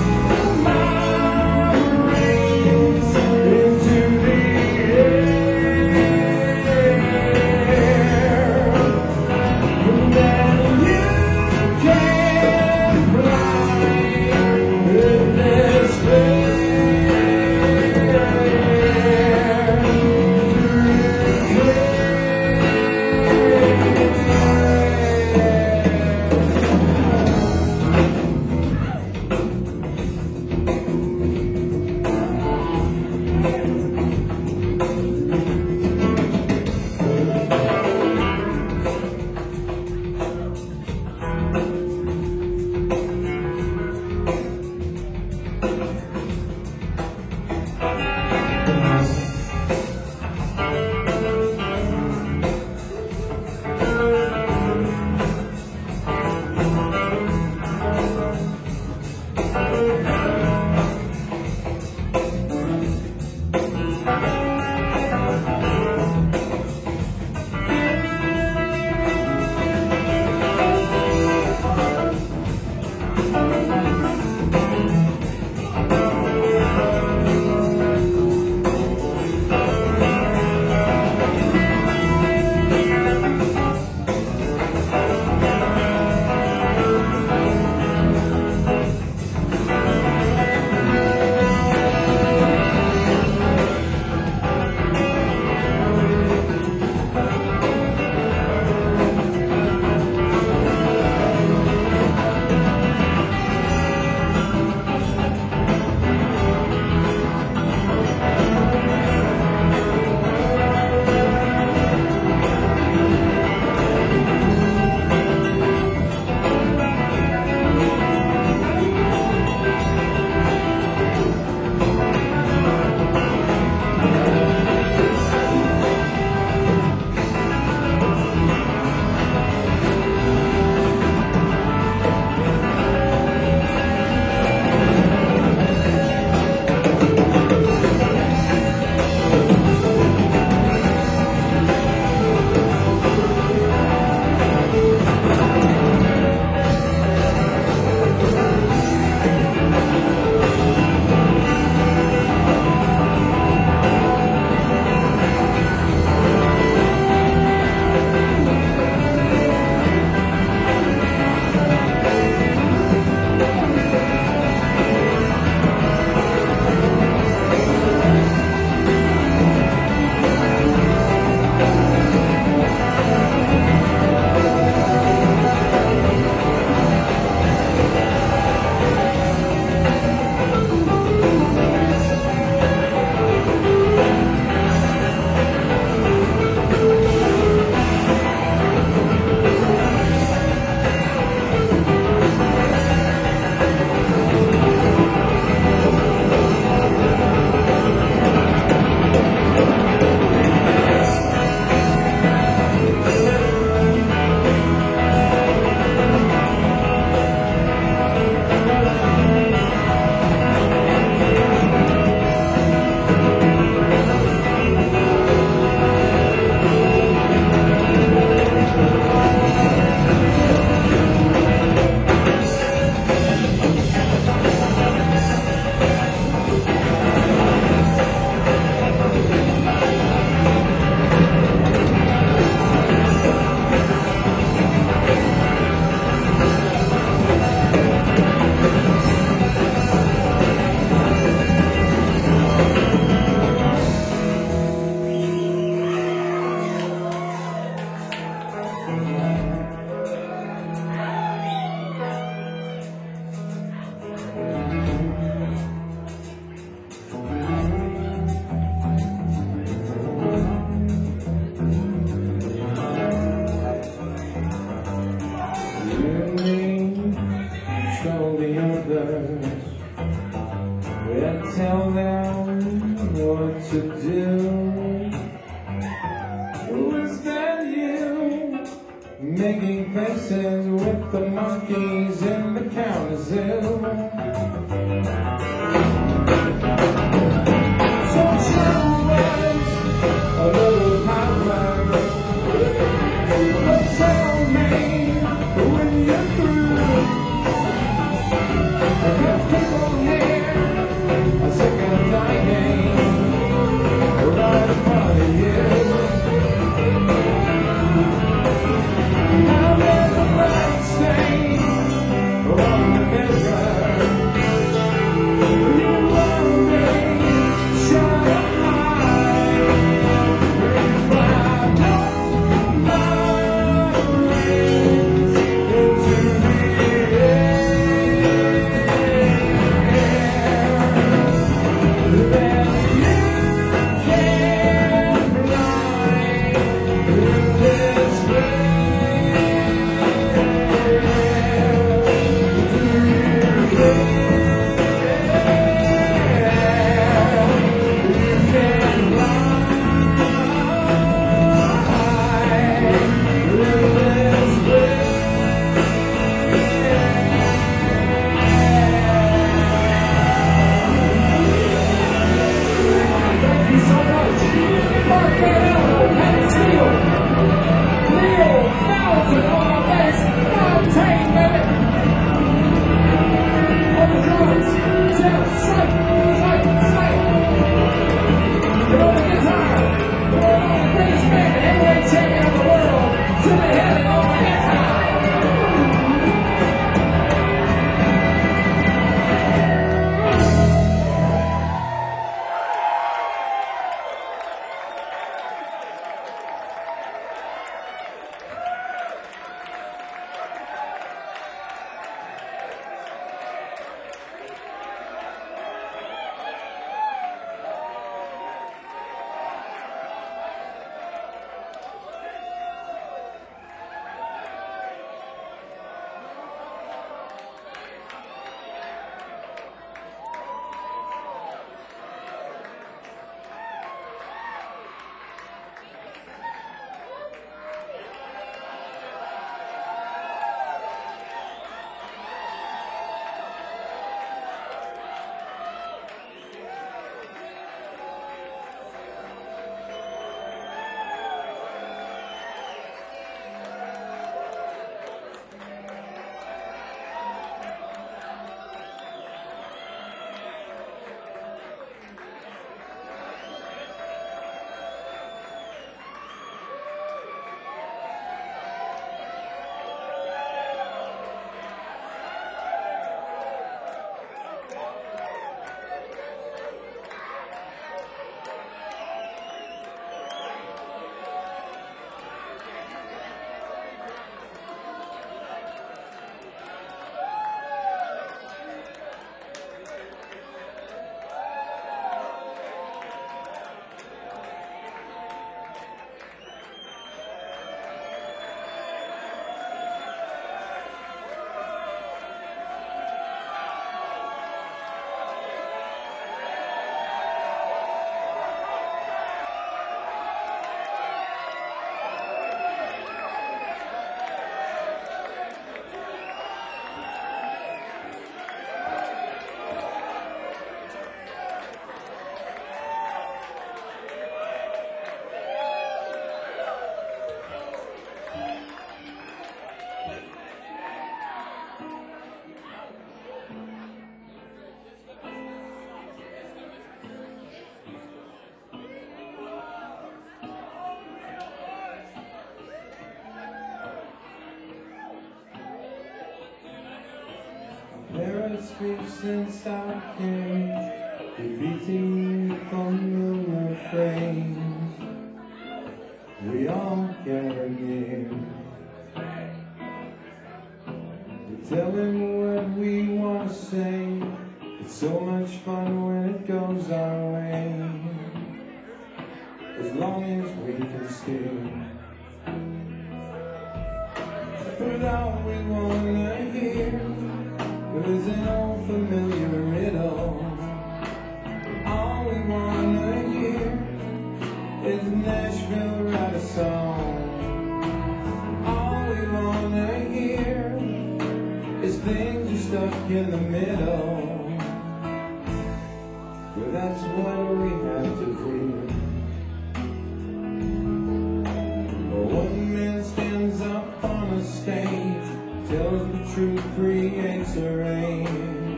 the others and tell them what to do. Who is that you making faces with the monkeys in the county zoo? So true was a little power, but tell me when you're through. There's people here are sick of dying right in front of you. Now there's a blood stain on the mirror. You wonder, shut your eyes. If I know my ways into the air, then you can fly through this way. Parents speaks inside cage, defeating you from your refrains. We all gather near to tell him what we want to say. It's so much fun when it goes our way, as long as we can steer. But all we wanna hear is an old familiar riddle. All we wanna hear is Nashville write a song. All we wanna hear is things are stuck in the middle. But that's what we have to feel. One man stands up on a stage, tells the truth, creates a reign,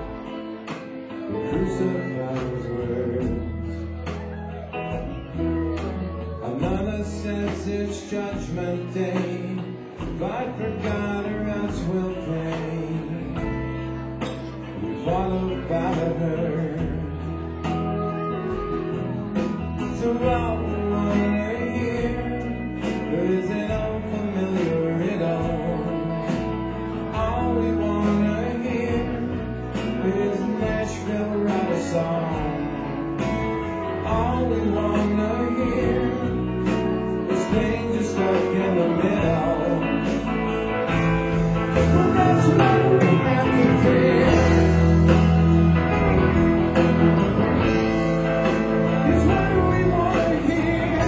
crucifies words. Another says it's judgment day. Fight for God or else we'll pay. We followed by the herd. So all we wanna hear is an unfamiliar riddle. All we wanna hear is Nashville write a song. All we wanna hear is things are stuck in the middle. Well, that's what we have to fear. It's what we wanna hear.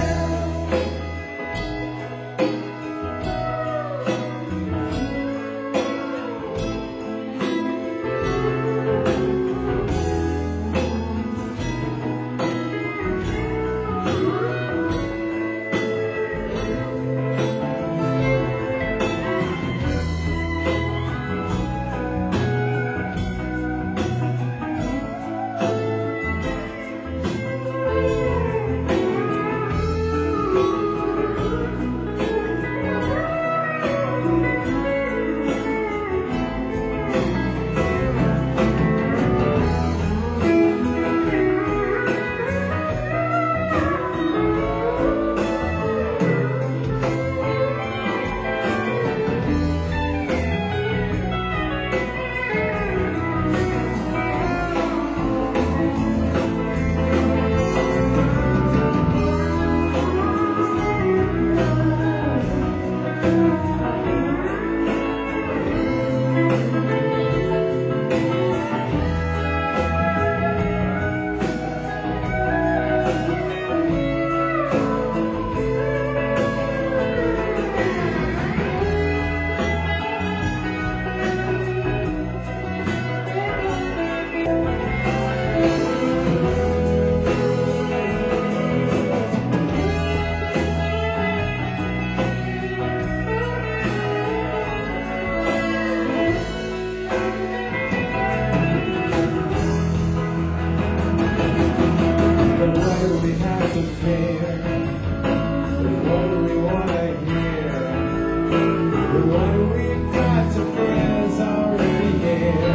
We have to fear. What do we wanna hear? What do we got to fear is already here.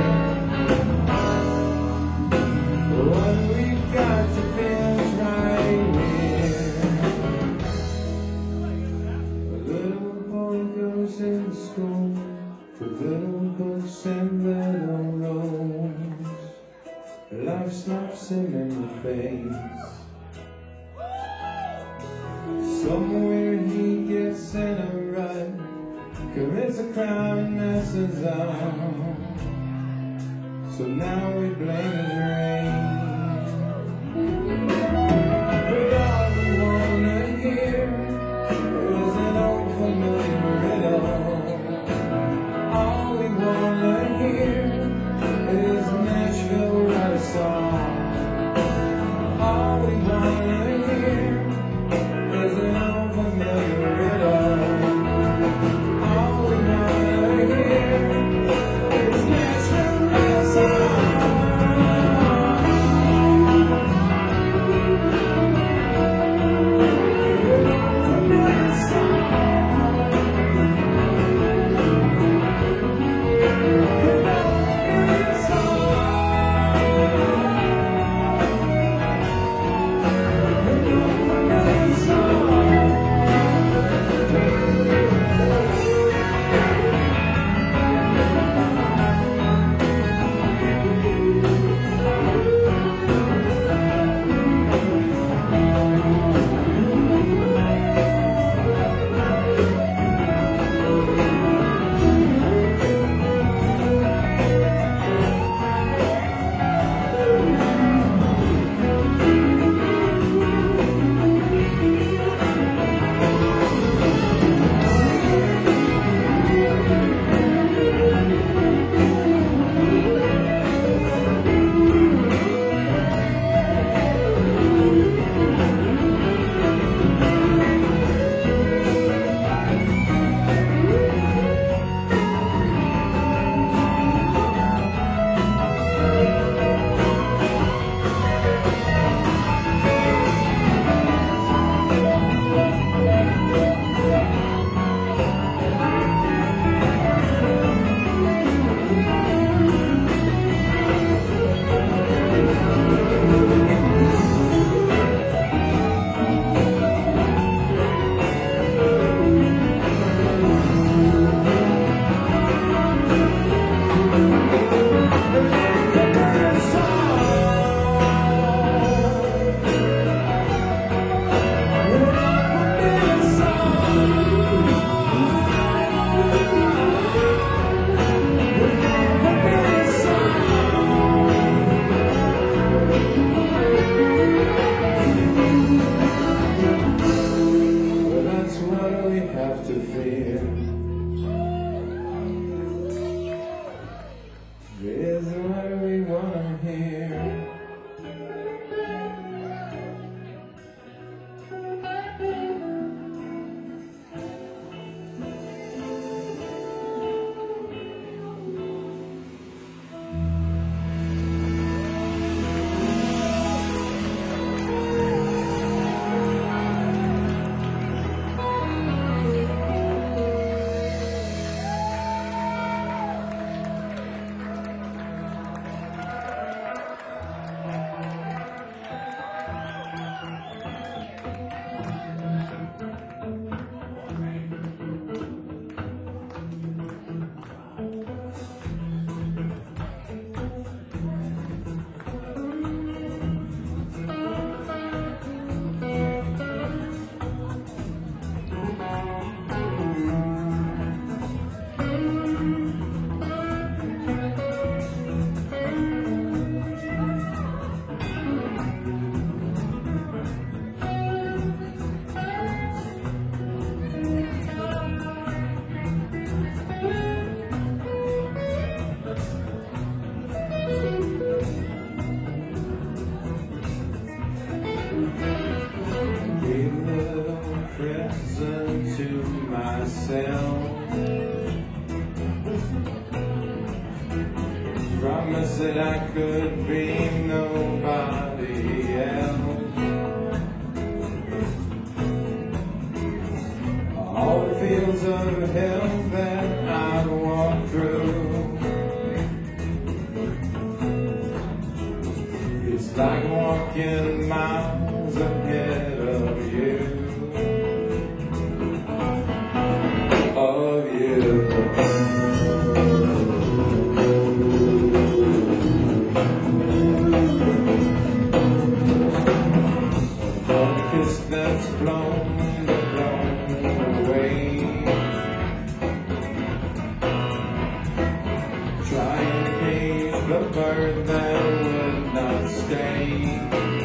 What do we got to fear is right here. A little boy goes in school with little books and little rolls. Life slaps him in the face. Somewhere he gets in a rut, commits a crime and messes up. So now we blame his rain. But all we wanna hear is an old familiar riddle. All we wanna hear is Nashville write a song. All we wanna hear is an unfamiliar riddle. All we wanna hear is Nashville write a song. guess that I could be nobody else. All the fields of hell that I've walked through, it's like walking miles ahead of you. Of you. A kiss that's blown, blown away, trying to cage the bird that would not stay.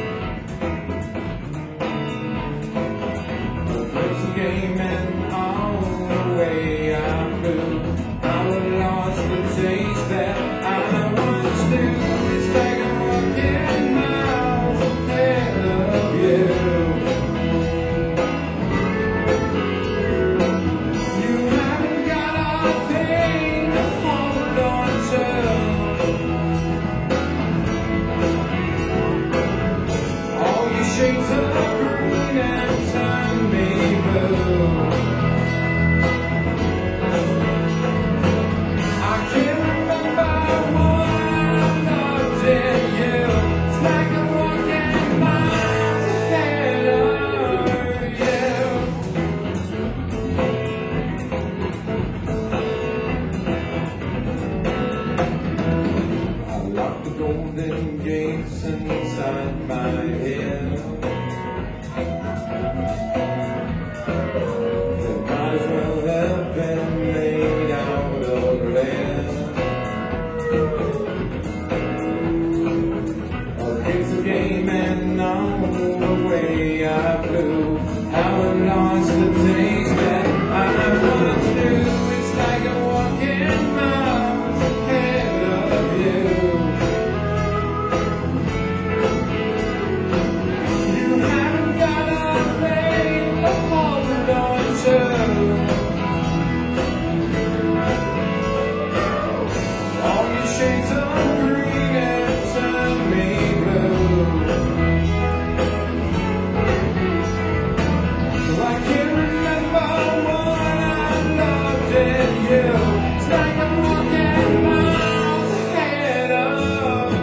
A crazy game and all the way I flew, I lost the taste that I once knew. It's like I'm walking miles ahead of you. You haven't got a thing to hold on to. All your shades of green and turn me blue. Golden gates inside my head that might as well have been made out of lead. Oh, it's a game and all the way I flew, how I lost the taste that I once knew. It's like I'm walking miles ahead of you. Shades of green and turn me blue. So I can't remember what I loved in you. It's like I'm walking miles ahead of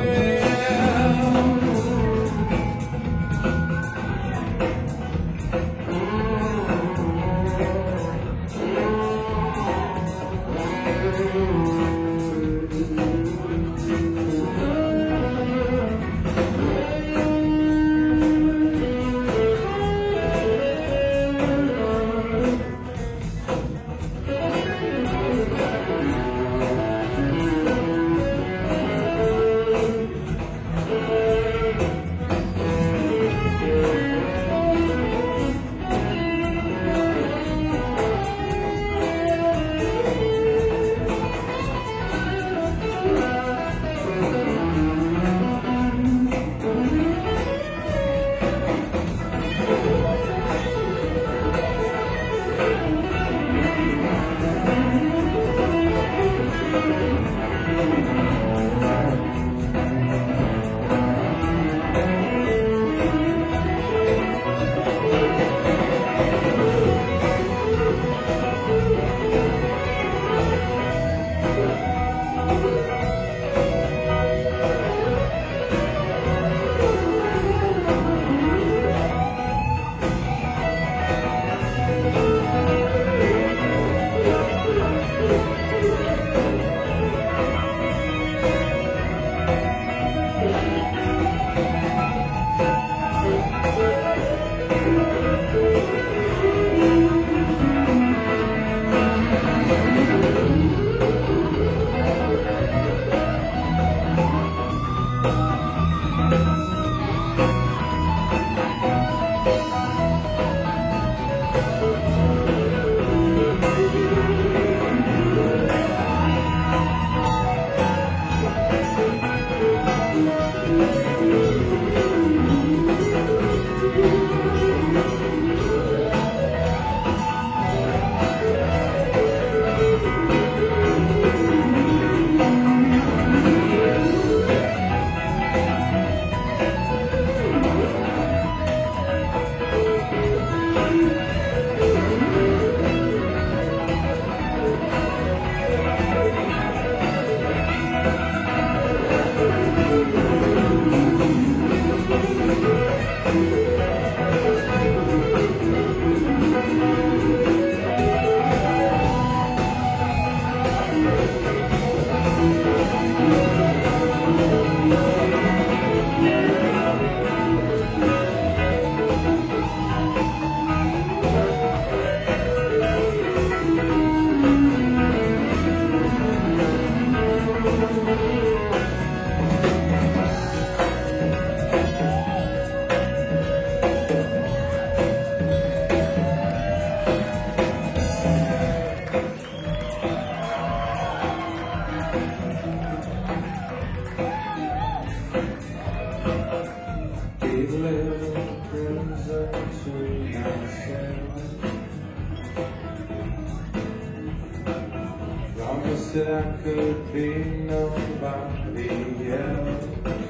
that I could be nobody else.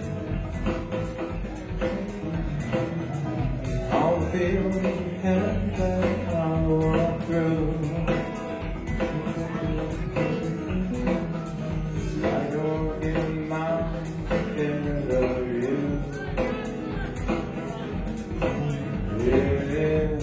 All the feeling that I walk through, it's like walking my head of you. Yeah.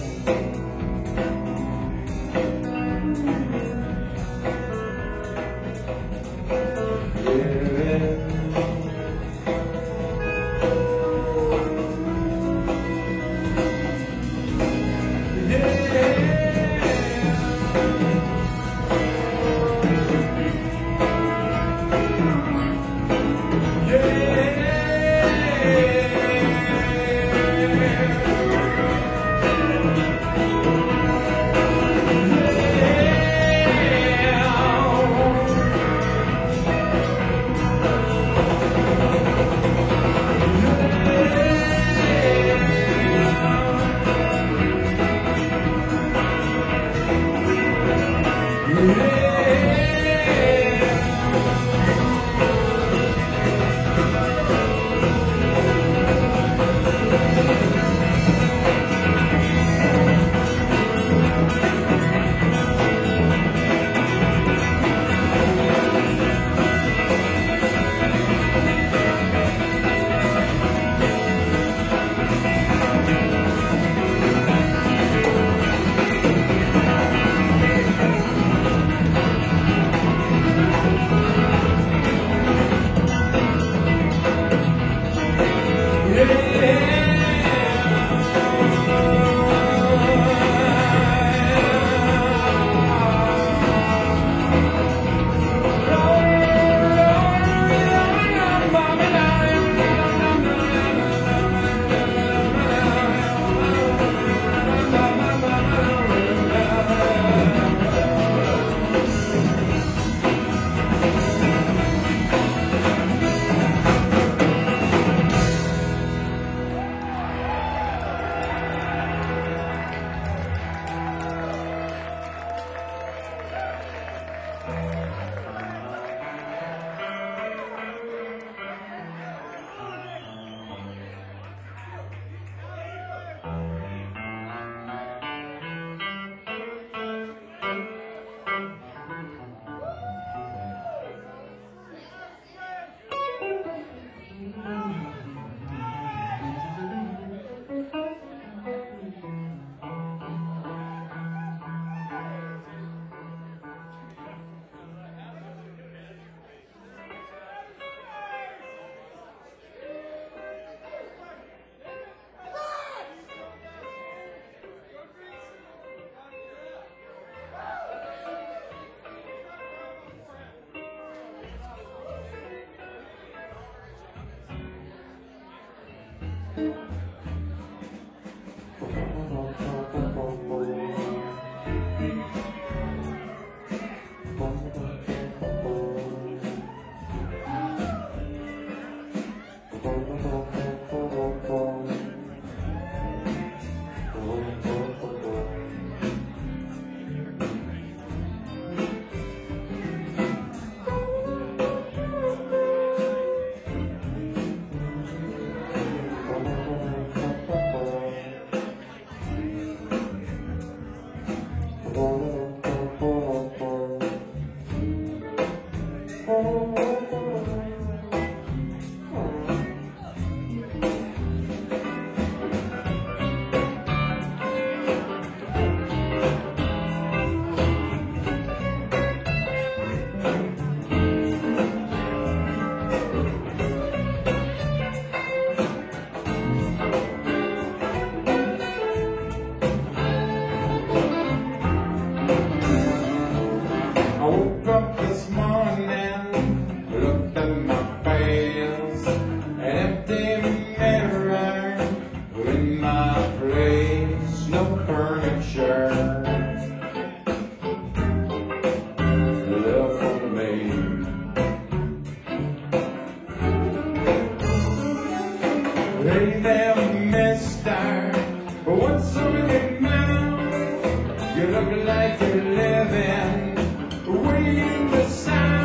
Hey there, mister, what's on your mind? You look like you're living way in the south.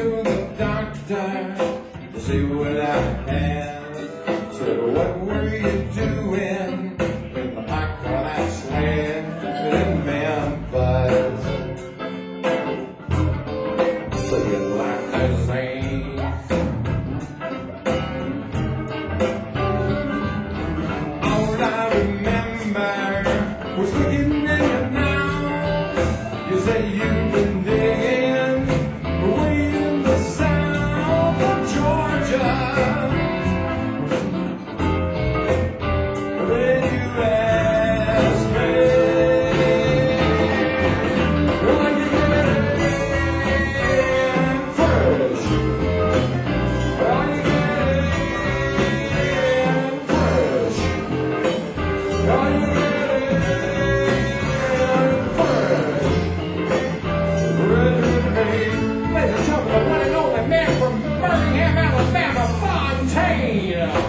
to the doctor to see what I had. Said, what were you doing in the back of that sled in Memphis? Singing like a saint. All I remember was looking at you now. You say you've been digging way in the south of Georgia. Then you ask me, are you getting fresh? Are you getting fresh? Are you getting fresh? Ladies and gentlemen, the one and only man from Birmingham, Alabama, Fontaine.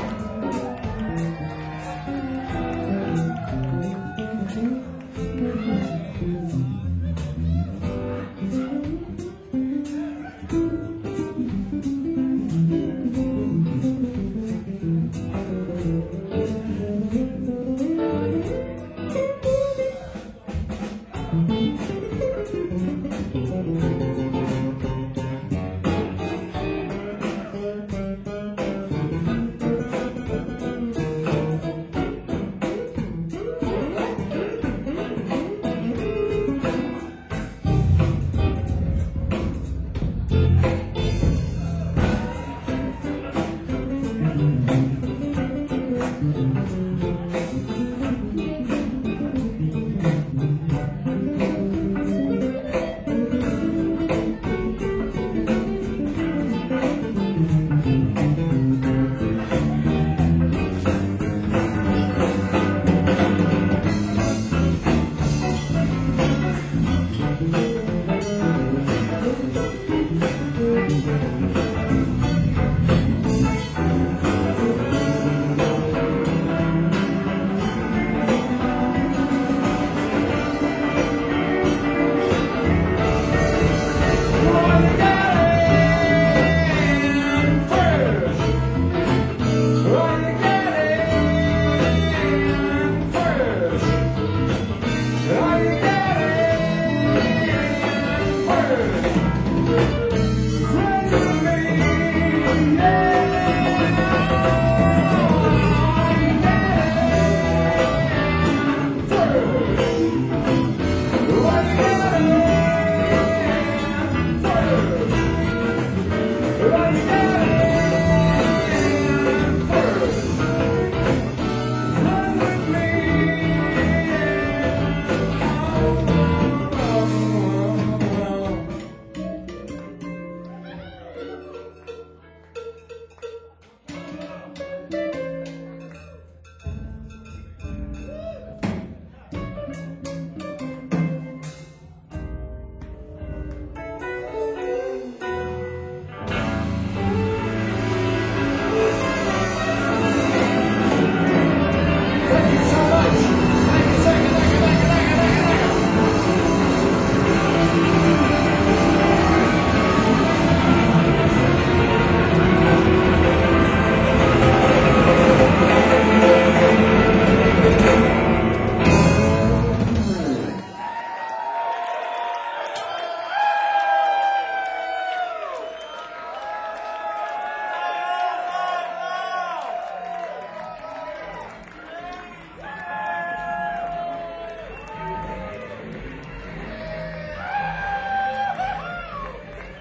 Right.